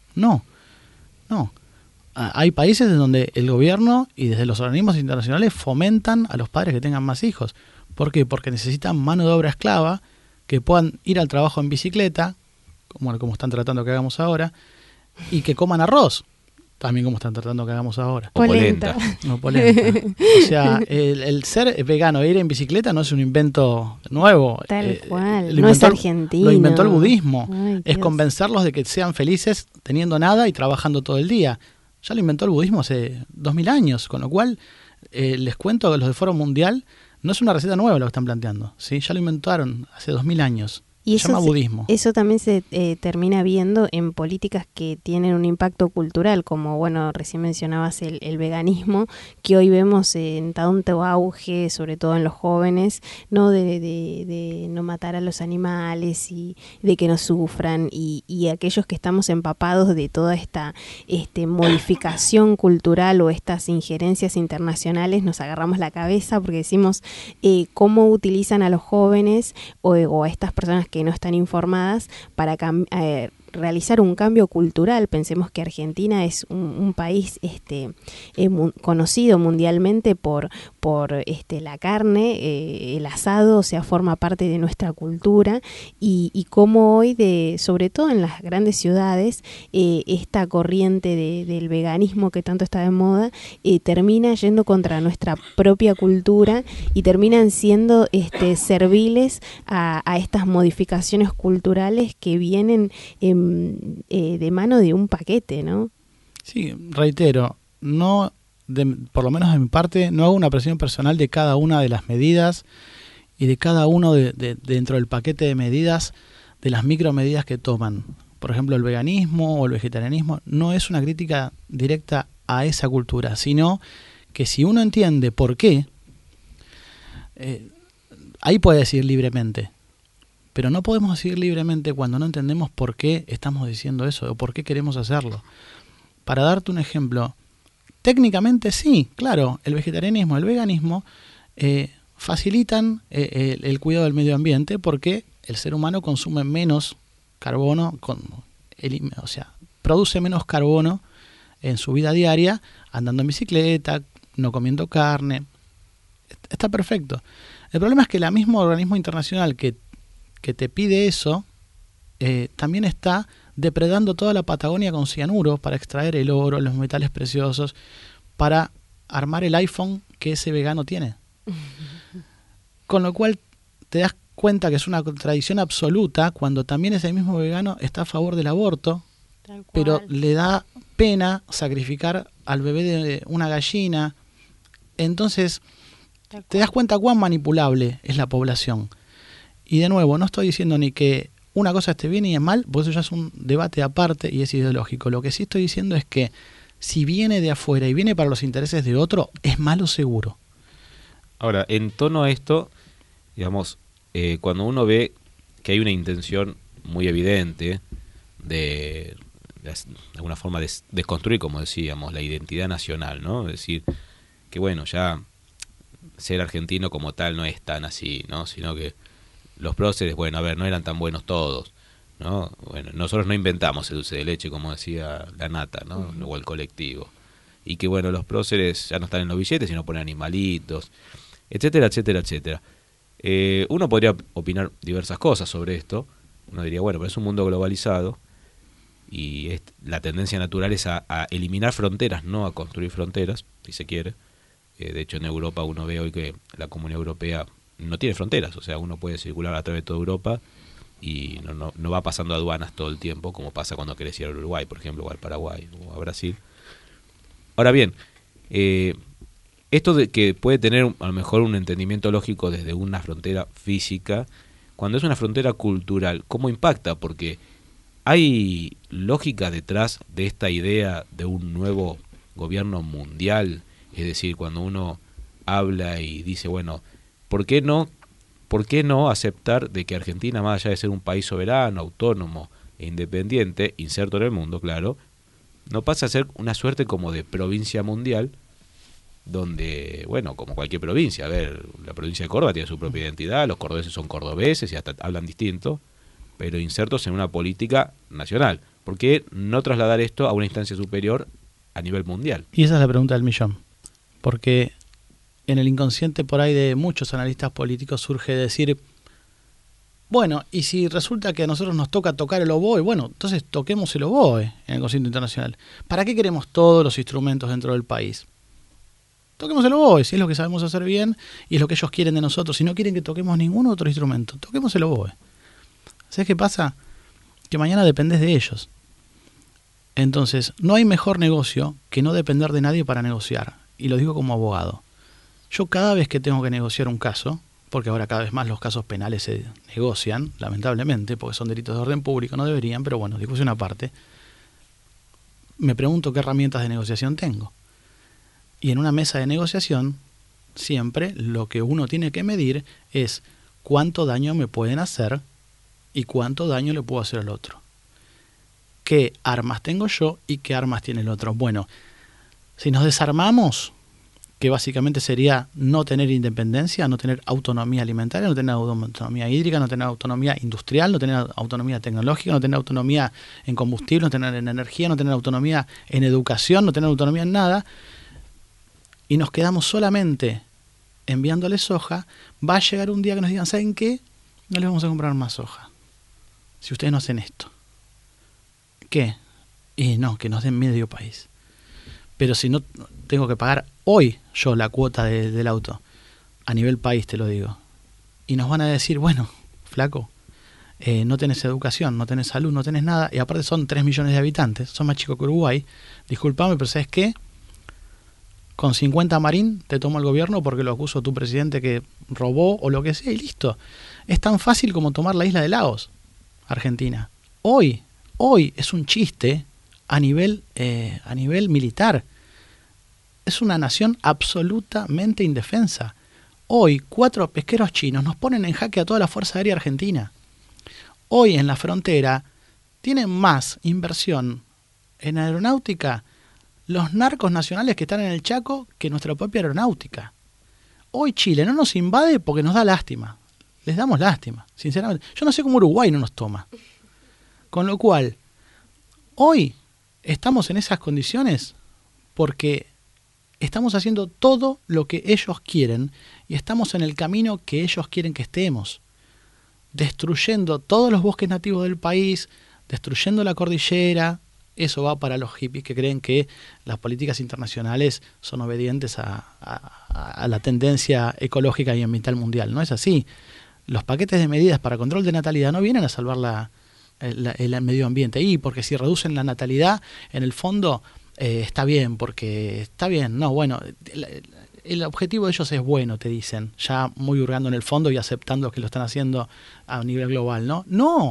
Hay países en donde el gobierno y desde los organismos internacionales fomentan a los padres que tengan más hijos. ¿Por qué? Porque necesitan mano de obra esclava que puedan ir al trabajo en bicicleta, como están tratando que hagamos ahora, y que coman arroz, también como están tratando que hagamos ahora. O polenta. No, polenta. O sea, el ser vegano e ir en bicicleta no es un invento nuevo. Tal cual, Lo no es inventó argentino. Lo inventó el budismo. Ay, Es Dios. convencerlos de que sean felices teniendo nada y trabajando todo el día. Ya lo inventó el budismo hace 2000 años, con lo cual les cuento que los de Foro Mundial no es una receta nueva lo que están planteando, ¿sí? Ya lo inventaron hace 2000 años. Y Se llama budismo. Eso también se termina viendo en políticas que tienen un impacto cultural, como, bueno, recién mencionabas el veganismo, que hoy vemos en tanto auge, sobre todo en los jóvenes, ¿no? De no matar a los animales y de que no sufran, y aquellos que estamos empapados de toda esta modificación cultural o estas injerencias internacionales, nos agarramos la cabeza porque decimos cómo utilizan a los jóvenes o a estas personas que no están informadas para realizar un cambio cultural. Pensemos que Argentina es un país conocido mundialmente por la carne, el asado, o sea, forma parte de nuestra cultura, y como hoy, sobre todo en las grandes ciudades, esta corriente del veganismo que tanto está de moda, termina yendo contra nuestra propia cultura y terminan siendo serviles a estas modificaciones culturales que vienen de mano de un paquete, ¿no? Sí, reitero, por lo menos de mi parte, no hago una apreciación personal de cada una de las medidas y de cada uno dentro del paquete de medidas, de las micromedidas que toman. Por ejemplo, el veganismo o el vegetarianismo no es una crítica directa a esa cultura, sino que si uno entiende por qué, ahí puede decir libremente. Pero no podemos decidir libremente cuando no entendemos por qué estamos diciendo eso o por qué queremos hacerlo. Para darte un ejemplo, técnicamente sí, claro, el vegetarianismo, el veganismo facilitan el cuidado del medio ambiente porque el ser humano consume menos carbono, o sea, produce menos carbono en su vida diaria andando en bicicleta, no comiendo carne. Está perfecto. El problema es que el mismo organismo internacional que te pide eso, también está depredando toda la Patagonia con cianuro para extraer el oro, los metales preciosos, para armar el iPhone que ese vegano tiene. Con lo cual te das cuenta que es una contradicción absoluta cuando también ese mismo vegano está a favor del aborto, pero le da pena sacrificar al bebé de una gallina. Entonces te das cuenta cuán manipulable es la población. Y de nuevo, no estoy diciendo ni que una cosa esté bien y es mal, porque eso ya es un debate aparte y es ideológico. Lo que sí estoy diciendo es que si viene de afuera y viene para los intereses de otro, es malo seguro. Ahora, en torno a esto, digamos, cuando uno ve que hay una intención muy evidente de alguna forma desconstruir, como decíamos, la identidad nacional, ¿no? Es decir, que bueno, ya ser argentino como tal no es tan así, ¿no? Sino que los próceres, bueno, a ver, no eran tan buenos todos, ¿no? Bueno, nosotros no inventamos el dulce de leche, como decía la nata, ¿no? O el colectivo. Y que, bueno, los próceres ya no están en los billetes, sino ponen animalitos, etcétera, etcétera, etcétera. Uno podría opinar diversas cosas sobre esto. Uno diría, bueno, pero es un mundo globalizado y la tendencia natural es a eliminar fronteras, no a construir fronteras, si se quiere. De hecho, en Europa uno ve hoy que la Comunidad Europea no tiene fronteras, o sea, uno puede circular a través de toda Europa y no va pasando aduanas todo el tiempo, como pasa cuando querés ir al Uruguay, por ejemplo, o al Paraguay, o a Brasil. Ahora bien, esto de que puede tener a lo mejor un entendimiento lógico desde una frontera física, cuando es una frontera cultural, ¿cómo impacta? Porque hay lógica detrás de esta idea de un nuevo gobierno mundial, es decir, cuando uno habla y dice, bueno, ¿por qué no aceptar de que Argentina, más allá de ser un país soberano, autónomo e independiente, inserto en el mundo, claro, no pasa a ser una suerte como de provincia mundial, donde, bueno, como cualquier provincia, a ver, la provincia de Córdoba tiene su propia identidad, los cordobeses son cordobeses y hasta hablan distinto, pero insertos en una política nacional? ¿Por qué no trasladar esto a una instancia superior a nivel mundial? Y esa es la pregunta del millón. Porque en el inconsciente por ahí de muchos analistas políticos surge decir, bueno, y si resulta que a nosotros nos toca tocar el oboe, bueno, entonces toquemos el oboe en el concierto internacional. ¿Para qué queremos todos los instrumentos dentro del país? Toquemos el oboe, si es lo que sabemos hacer bien y es lo que ellos quieren de nosotros. Si no quieren que toquemos ningún otro instrumento, toquemos el oboe. ¿Sabes qué pasa? Que mañana dependés de ellos. Entonces, no hay mejor negocio que no depender de nadie para negociar. Y lo digo como abogado. Yo cada vez que tengo que negociar un caso, porque ahora cada vez más los casos penales se negocian, lamentablemente, porque son delitos de orden público, no deberían, pero bueno, discusión aparte, me pregunto qué herramientas de negociación tengo. Y en una mesa de negociación, siempre lo que uno tiene que medir es cuánto daño me pueden hacer y cuánto daño le puedo hacer al otro. ¿Qué armas tengo yo y qué armas tiene el otro? Bueno, si nos desarmamos, que básicamente sería no tener independencia, no tener autonomía alimentaria, no tener autonomía hídrica, no tener autonomía industrial, no tener autonomía tecnológica, no tener autonomía en combustible, no tener en energía, no tener autonomía en educación, no tener autonomía en nada, y nos quedamos solamente enviándole soja. Va a llegar un día que nos digan, ¿saben qué? No les vamos a comprar más soja si ustedes no hacen esto. ¿Qué? Y no, que nos den medio país. Pero si no, tengo que pagar hoy yo la cuota del auto, a nivel país te lo digo. Y nos van a decir, bueno, flaco, no tenés educación, no tenés salud, no tenés nada, y aparte son 3 millones de habitantes, son más chicos que Uruguay. Disculpame, pero ¿sabes qué? Con 50 marín te tomo el gobierno porque lo acuso a tu presidente que robó o lo que sea, y listo. Es tan fácil como tomar la isla de Laos, Argentina. Hoy es un chiste a nivel militar. Es una nación absolutamente indefensa. Hoy 4 pesqueros chinos nos ponen en jaque a toda la Fuerza Aérea Argentina. Hoy en la frontera tienen más inversión en aeronáutica los narcos nacionales que están en el Chaco que nuestra propia aeronáutica. Hoy Chile no nos invade porque nos da lástima. Les damos lástima, sinceramente. Yo no sé cómo Uruguay no nos toma. Con lo cual, hoy estamos en esas condiciones porque estamos haciendo todo lo que ellos quieren y estamos en el camino que ellos quieren que estemos. Destruyendo todos los bosques nativos del país, destruyendo la cordillera. Eso va para los hippies que creen que las políticas internacionales son obedientes a la tendencia ecológica y ambiental mundial. No es así. Los paquetes de medidas para control de natalidad no vienen a salvar el medio ambiente. Y porque si reducen la natalidad, en el fondo está bien, porque está bien. No, bueno, el objetivo de ellos es bueno, te dicen, ya muy hurgando en el fondo y aceptando que lo están haciendo a nivel global, ¿no?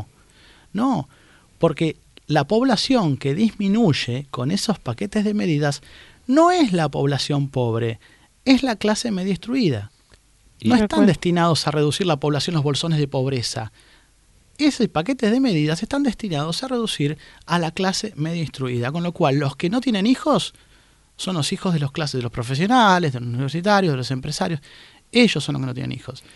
No, porque la población que disminuye con esos paquetes de medidas no es la población pobre, es la clase media instruida. No están destinados a reducir la población, los bolsones de pobreza. Esos paquetes de medidas están destinados a reducir a la clase media instruida, con lo cual los que no tienen hijos son los hijos de los clases, de los profesionales, de los universitarios, de los empresarios. Ellos son los que no tienen hijos.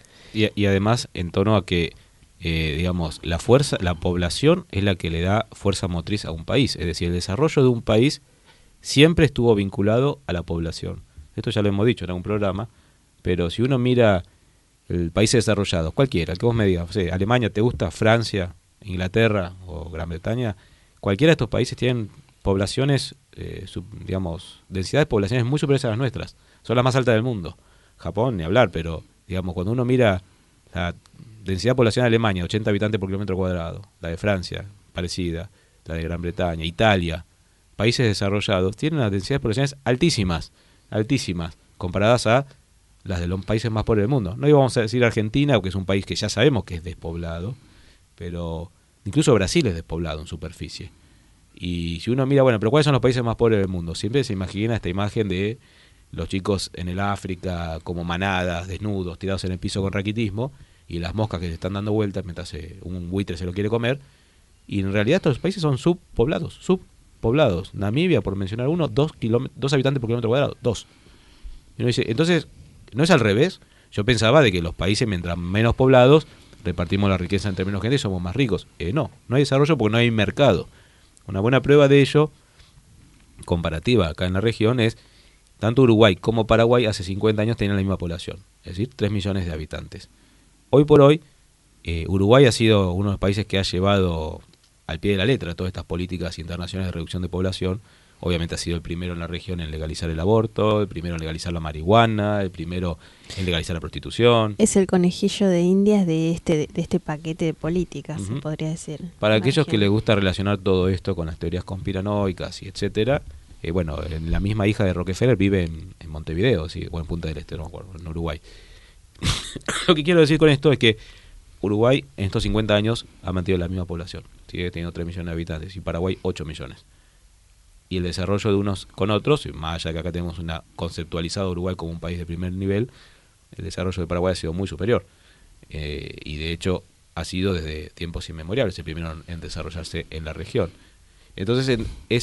Y además, en torno a que digamos, la población es la que le da fuerza motriz a un país. Es decir, el desarrollo de un país siempre estuvo vinculado a la población. Esto ya lo hemos dicho en algún programa, pero si uno mira el países desarrollados, cualquiera, el que vos me digas, Alemania, ¿te gusta? Francia, Inglaterra o Gran Bretaña, cualquiera de estos países tienen poblaciones, digamos, densidades de poblaciones muy superiores a las nuestras. Son las más altas del mundo. Japón, ni hablar, pero, digamos, cuando uno mira la densidad de población de Alemania, 80 habitantes por kilómetro cuadrado, la de Francia, parecida, la de Gran Bretaña, Italia, países desarrollados, tienen unas densidades de poblaciones altísimas, comparadas a las de los países más pobres del mundo. No íbamos a decir Argentina, porque es un país que ya sabemos que es despoblado, pero incluso Brasil es despoblado en superficie. Y si uno mira, bueno, pero ¿cuáles son los países más pobres del mundo? Siempre se imagina esta imagen de los chicos en el África como manadas, desnudos, tirados en el piso con raquitismo, y las moscas que se están dando vueltas mientras un buitre se lo quiere comer. Y en realidad estos países son subpoblados. Namibia, por mencionar uno, 2 habitantes por kilómetro cuadrado, 2. Y uno dice, entonces, ¿no es al revés? Yo pensaba de que los países, mientras menos poblados, repartimos la riqueza entre menos gente y somos más ricos. No hay desarrollo porque no hay mercado. Una buena prueba de ello, comparativa acá en la región, es tanto Uruguay como Paraguay hace 50 años tenían la misma población, es decir, 3 millones de habitantes. Hoy por hoy, Uruguay ha sido uno de los países que ha llevado al pie de la letra todas estas políticas internacionales de reducción de población. Obviamente ha sido el primero en la región en legalizar el aborto, el primero en legalizar la marihuana, el primero en legalizar la prostitución. Es el conejillo de Indias de este paquete de políticas, se podría decir. Para aquellos que les gusta relacionar todo esto con las teorías conspiranoicas y etcétera, bueno, la misma hija de Rockefeller vive en Montevideo, ¿sí? O en Punta del Este, no me acuerdo, en Uruguay. Lo que quiero decir con esto es que Uruguay en estos 50 años ha mantenido la misma población, sigue teniendo 3 millones de habitantes, y Paraguay 8 millones. Y el desarrollo de unos con otros, más allá de que acá tenemos una conceptualizado Uruguay como un país de primer nivel, el desarrollo de Paraguay ha sido muy superior. Y de hecho ha sido desde tiempos inmemoriales el primero en desarrollarse en la región. Entonces,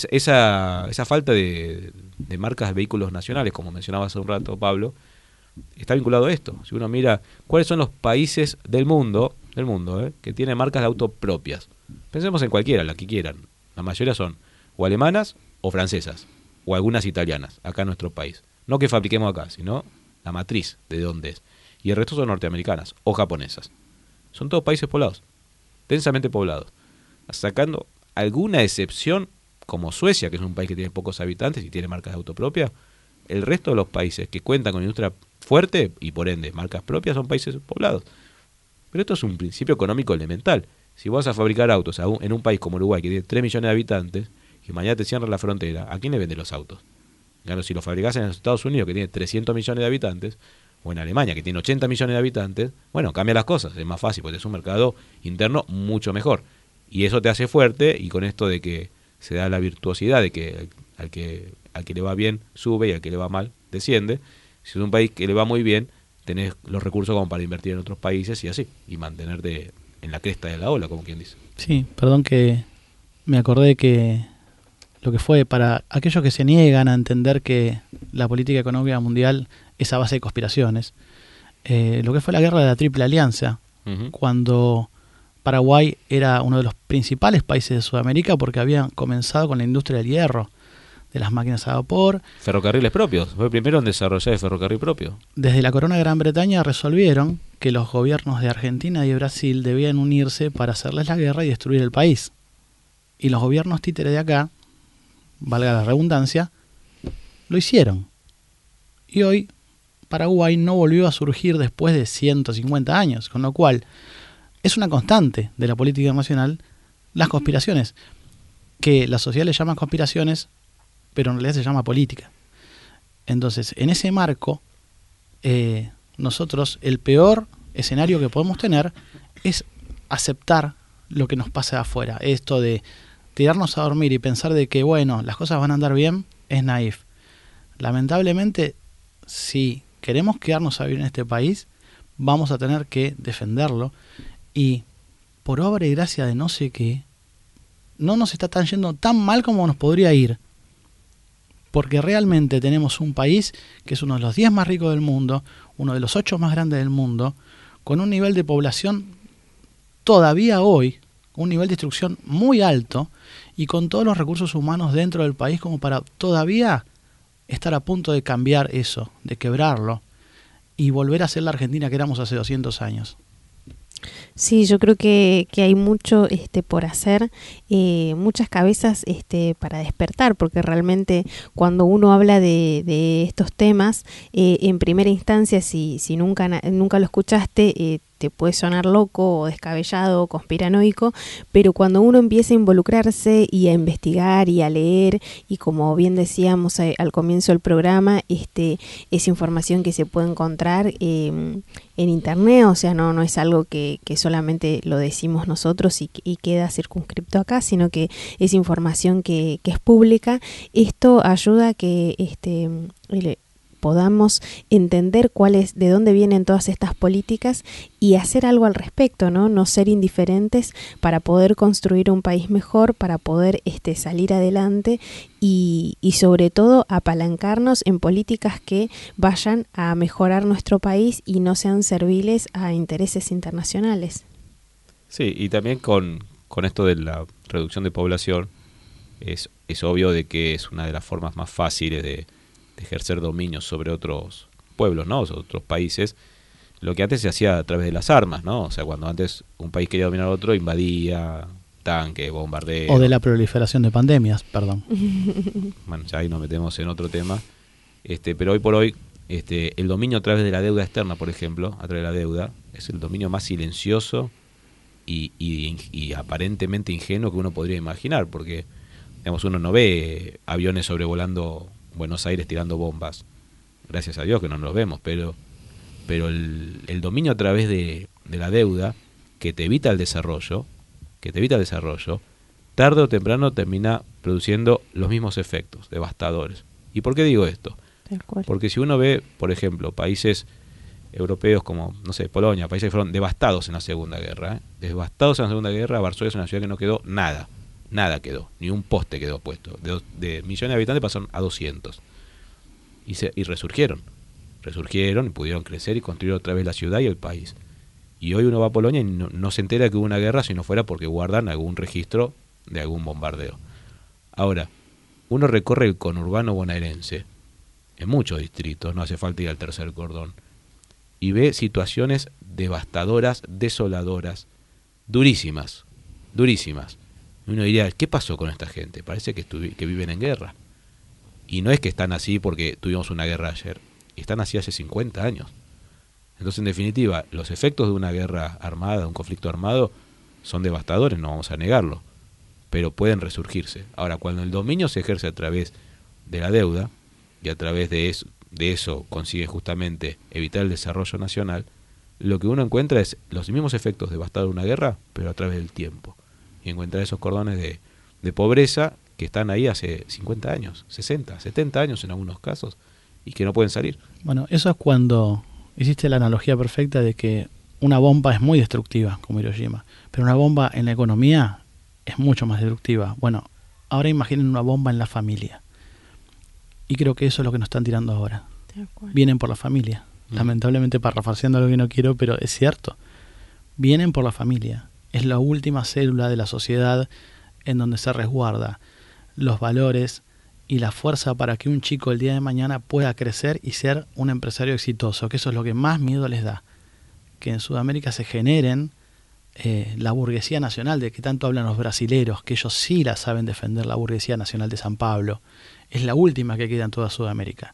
esa falta de marcas de vehículos nacionales, como mencionaba hace un rato Pablo, está vinculado a esto. Si uno mira cuáles son los países del mundo, que tienen marcas de auto propias, pensemos en cualquiera, la que quieran. La mayoría son o alemanas o francesas, o algunas italianas, acá en nuestro país. No que fabriquemos acá, sino la matriz de dónde es. Y el resto son norteamericanas o japonesas. Son todos países poblados, densamente poblados. Sacando alguna excepción, como Suecia, que es un país que tiene pocos habitantes y tiene marcas de auto propia, el resto de los países que cuentan con industria fuerte y por ende marcas propias son países poblados. Pero esto es un principio económico elemental. Si vas a fabricar autos en un país como Uruguay, que tiene 3 millones de habitantes, y mañana te cierran la frontera, ¿a quién le venden los autos? Claro, si los fabricás en los Estados Unidos, que tiene 300 millones de habitantes, o en Alemania, que tiene 80 millones de habitantes, bueno, cambia las cosas, es más fácil, porque es un mercado interno mucho mejor. Y eso te hace fuerte, y con esto de que se da la virtuosidad de que al que le va bien sube y al que le va mal desciende. Si es un país que le va muy bien, tenés los recursos como para invertir en otros países y así, y mantenerte en la cresta de la ola, como quien dice. Sí, perdón que me acordé que lo que fue para aquellos que se niegan a entender que la política económica mundial es a base de conspiraciones, lo que fue la guerra de la Triple Alianza, cuando Paraguay era uno de los principales países de Sudamérica porque habían comenzado con la industria del hierro, de las máquinas a vapor. Ferrocarriles propios, fue el primero en desarrollar el ferrocarril propio. Desde la Corona de Gran Bretaña resolvieron que los gobiernos de Argentina y de Brasil debían unirse para hacerles la guerra y destruir el país. Y los gobiernos títeres de acá, valga la redundancia, lo hicieron. Y hoy Paraguay no volvió a surgir después de 150 años, con lo cual es una constante de la política nacional las conspiraciones, que la sociedad le llama conspiraciones, pero en realidad se llama política. Entonces, en ese marco, nosotros el peor escenario que podemos tener es aceptar lo que nos pasa afuera. Esto de tirarnos a dormir y pensar de que, bueno, las cosas van a andar bien, es naif. Lamentablemente, si queremos quedarnos a vivir en este país, vamos a tener que defenderlo, y por obra y gracia de no sé qué, no nos está tan yendo tan mal como nos podría ir, porque realmente tenemos un país que es uno de los 10 más ricos del mundo, uno de los 8 más grandes del mundo, con un nivel de población todavía hoy, un nivel de instrucción muy alto, y con todos los recursos humanos dentro del país como para todavía estar a punto de cambiar eso, de quebrarlo, y volver a ser la Argentina que éramos hace 200 años. Sí, yo creo que hay mucho por hacer, muchas cabezas para despertar, porque realmente cuando uno habla de estos temas, en primera instancia, si nunca lo escuchaste, te puede sonar loco o descabellado o conspiranoico, pero cuando uno empieza a involucrarse y a investigar y a leer, y como bien decíamos al comienzo del programa, es información que se puede encontrar en internet, o sea, no es algo que solamente lo decimos nosotros y queda circunscripto acá, sino que es información que es pública. Esto ayuda a que podamos entender de dónde vienen todas estas políticas y hacer algo al respecto, no ser indiferentes para poder construir un país mejor, para poder salir adelante y sobre todo apalancarnos en políticas que vayan a mejorar nuestro país y no sean serviles a intereses internacionales. Sí, y también con esto de la reducción de población, es obvio de que es una de las formas más fáciles de ejercer dominio sobre otros pueblos, ¿no? Sobre otros países, lo que antes se hacía a través de las armas, ¿no? O sea, cuando antes un país quería dominar a otro, invadía, tanque, bombardeo. O de la proliferación de pandemias, perdón. Bueno, ya ahí nos metemos en otro tema. Pero hoy por hoy, el dominio a través de la deuda externa, por ejemplo, a través de la deuda, es el dominio más silencioso y aparentemente ingenuo que uno podría imaginar, porque, digamos, uno no ve aviones sobrevolando Buenos Aires tirando bombas, gracias a Dios que no nos vemos, pero el dominio a través de la deuda que te evita el desarrollo, tarde o temprano termina produciendo los mismos efectos devastadores. ¿Y por qué digo esto? Porque si uno ve, por ejemplo, países europeos como, no sé, Polonia, países que fueron devastados en la Segunda Guerra, Varsovia es una ciudad que no quedó nada, nada quedó, ni un poste quedó puesto. De millones de habitantes pasaron a 200. Y resurgieron y pudieron crecer y construir otra vez la ciudad y el país. Y hoy uno va a Polonia y no se entera que hubo una guerra si no fuera porque guardan algún registro de algún bombardeo. Ahora, uno recorre el conurbano bonaerense, en muchos distritos, no hace falta ir al tercer cordón, y ve situaciones devastadoras, desoladoras, durísimas. Y uno diría, ¿qué pasó con esta gente? Parece que viven en guerra. Y no es que están así porque tuvimos una guerra ayer, están así hace 50 años. Entonces, en definitiva, los efectos de una guerra armada, de un conflicto armado, son devastadores, no vamos a negarlo, pero pueden resurgirse. Ahora, cuando el dominio se ejerce a través de la deuda, y a través de eso consigue justamente evitar el desarrollo nacional, lo que uno encuentra es los mismos efectos devastadores de una guerra, pero a través del tiempo. Y encuentra esos cordones de pobreza que están ahí hace 50 años, 60, 70 años en algunos casos, y que no pueden salir. Bueno, eso es cuando hiciste la analogía perfecta de que una bomba es muy destructiva, como Hiroshima, pero una bomba en la economía es mucho más destructiva. Bueno, ahora imaginen una bomba en la familia. Y creo que eso es lo que nos están tirando ahora. Vienen por la familia. Lamentablemente parafraseando algo que no quiero, pero es cierto. Vienen por la familia. Es la última célula de la sociedad en donde se resguarda los valores y la fuerza para que un chico el día de mañana pueda crecer y ser un empresario exitoso, que eso es lo que más miedo les da. Que en Sudamérica se generen la burguesía nacional, de que tanto hablan los brasileros, que ellos sí la saben defender, la burguesía nacional de San Pablo. Es la última que queda en toda Sudamérica.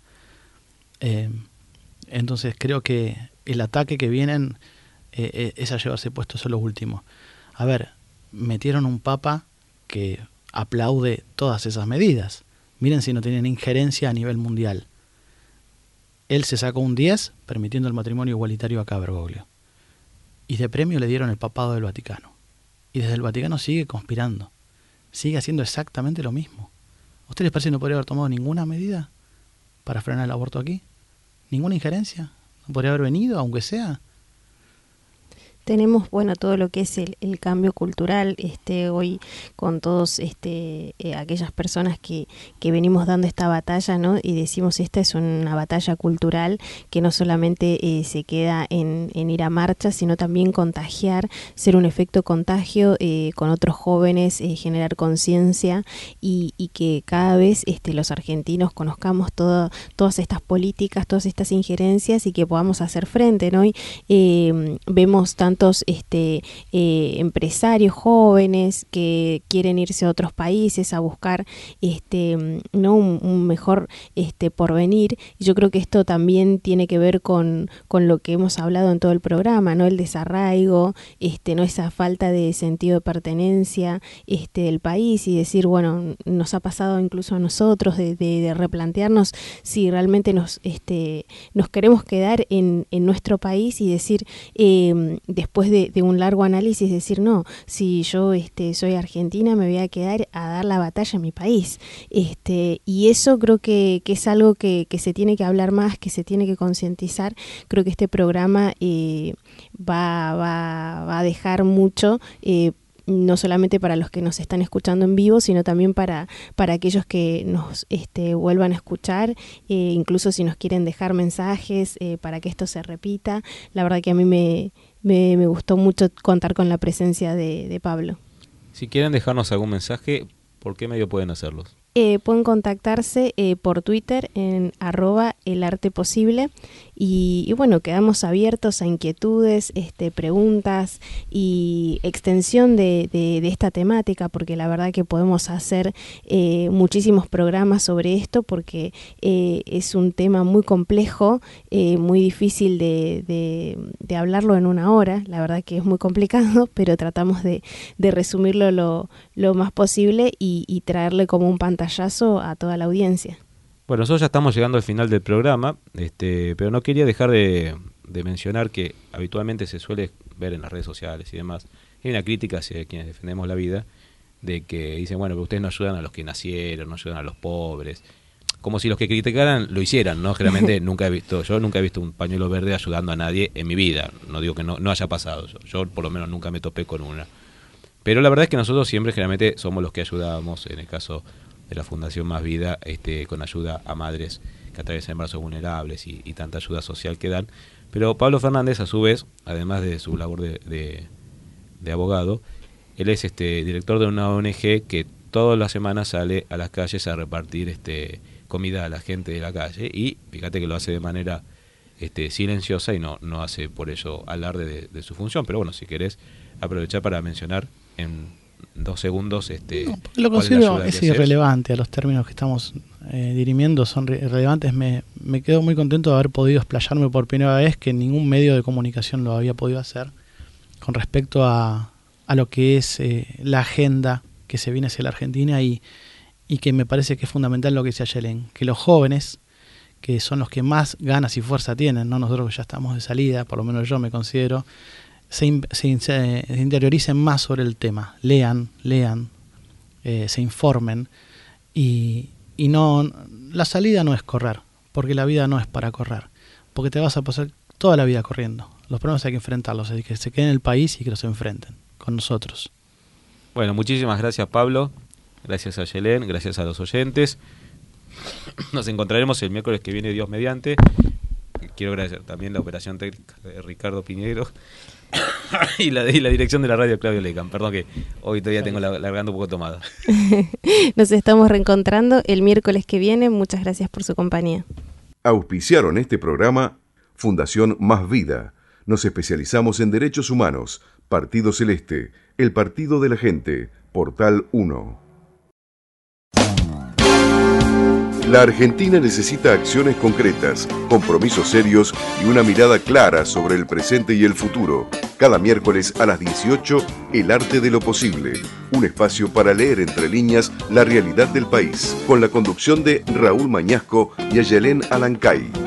Entonces creo que el ataque que vienen es a llevarse puesto, eso es lo último. A ver, metieron un papa que aplaude todas esas medidas. Miren si no tienen injerencia a nivel mundial. Él se sacó un 10 permitiendo el matrimonio igualitario acá a Bergoglio. Y de premio le dieron el papado del Vaticano. Y desde el Vaticano sigue conspirando. Sigue haciendo exactamente lo mismo. ¿A ustedes les parece que no podría haber tomado ninguna medida para frenar el aborto aquí? ¿Ninguna injerencia? ¿No podría haber venido, aunque sea? Tenemos, bueno, todo lo que es el cambio cultural, hoy con todos aquellas personas que venimos dando esta batalla, ¿no? Y decimos, esta es una batalla cultural que no solamente se queda en ir a marcha, sino también contagiar, ser un efecto contagio con otros jóvenes, generar conciencia y que cada vez los argentinos conozcamos todas estas políticas, todas estas injerencias y que podamos hacer frente, ¿no? Y vemos tantos empresarios jóvenes que quieren irse a otros países a buscar no un mejor porvenir. Y yo creo que esto también tiene que ver con lo que hemos hablado en todo el programa, ¿no? El desarraigo, no esa falta de sentido de pertenencia del país, y decir, bueno, nos ha pasado incluso a nosotros de replantearnos si realmente nos queremos quedar en nuestro país, y decir, después de un largo análisis, decir, no, si yo soy argentina, me voy a quedar a dar la batalla en mi país. Y eso creo que es algo que se tiene que hablar más, que se tiene que concientizar. Creo que este programa va a dejar mucho, no solamente para los que nos están escuchando en vivo, sino también para aquellos que nos vuelvan a escuchar, incluso si nos quieren dejar mensajes para que esto se repita. La verdad que a mí me gustó mucho contar con la presencia de Pablo. Si quieren dejarnos algún mensaje, ¿por qué medio pueden hacerlos? Pueden contactarse por Twitter en @elarteposible y bueno, quedamos abiertos a inquietudes, preguntas y extensión de esta temática, porque la verdad que podemos hacer muchísimos programas sobre esto, porque es un tema muy complejo, muy difícil de hablarlo en una hora. La verdad que es muy complicado, pero tratamos de resumirlo lo más posible y traerle como un pantallazo a toda la audiencia. Bueno, nosotros ya estamos llegando al final del programa, pero no quería dejar de mencionar que habitualmente se suele ver en las redes sociales y demás, hay una crítica hacia quienes defendemos la vida, de que dicen, bueno, pero ustedes no ayudan a los que nacieron, no ayudan a los pobres, como si los que criticaran lo hicieran, ¿no? Generalmente yo nunca he visto un pañuelo verde ayudando a nadie en mi vida, no digo que no haya pasado, yo por lo menos nunca me topé con una. Pero la verdad es que nosotros siempre generalmente somos los que ayudamos, en el caso de la Fundación Más Vida, con ayuda a madres que atraviesan embarazos vulnerables y tanta ayuda social que dan. Pero Pablo Fernández, a su vez, además de su labor de abogado, él es director de una ONG que todas las semanas sale a las calles a repartir comida a la gente de la calle, y fíjate que lo hace de manera silenciosa y no hace por ello alarde de su función. Pero bueno, si querés aprovechar para mencionar en 2 segundos lo cuál es la considero ayuda que es haces. irrelevante a los términos que estamos dirimiendo, son irrelevantes. Me quedo muy contento de haber podido explayarme por primera vez, que ningún medio de comunicación lo había podido hacer, con respecto a lo que es la agenda que se viene hacia la Argentina, y que me parece que es fundamental lo que decía Yelén, que los jóvenes, que son los que más ganas y fuerza tienen, ¿no? Nosotros que ya estamos de salida, por lo menos yo me considero, se interioricen más sobre el tema, lean, se informen, y no, la salida no es correr, porque la vida no es para correr, porque te vas a pasar toda la vida corriendo. Los problemas hay que enfrentarlos, hay que se queden en el país y que los enfrenten con nosotros. Bueno, muchísimas gracias, Pablo. Gracias a Yelén, gracias a los oyentes. Nos encontraremos el miércoles que viene, Dios mediante. Quiero agradecer también la operación técnica de Ricardo Piñero y la dirección de la radio, Claudio Lecan. Perdón que hoy todavía tengo la garganta un poco tomada. Nos estamos reencontrando el miércoles que viene. Muchas gracias por su compañía. Auspiciaron este programa Fundación Más Vida. Nos especializamos en derechos humanos. Partido Celeste, el partido de la gente. Portal 1. La Argentina necesita acciones concretas, compromisos serios y una mirada clara sobre el presente y el futuro. Cada miércoles a las 18, El Arte de lo Posible. Un espacio para leer entre líneas la realidad del país. Con la conducción de Raúl Mañasco y Ayelén Alancay.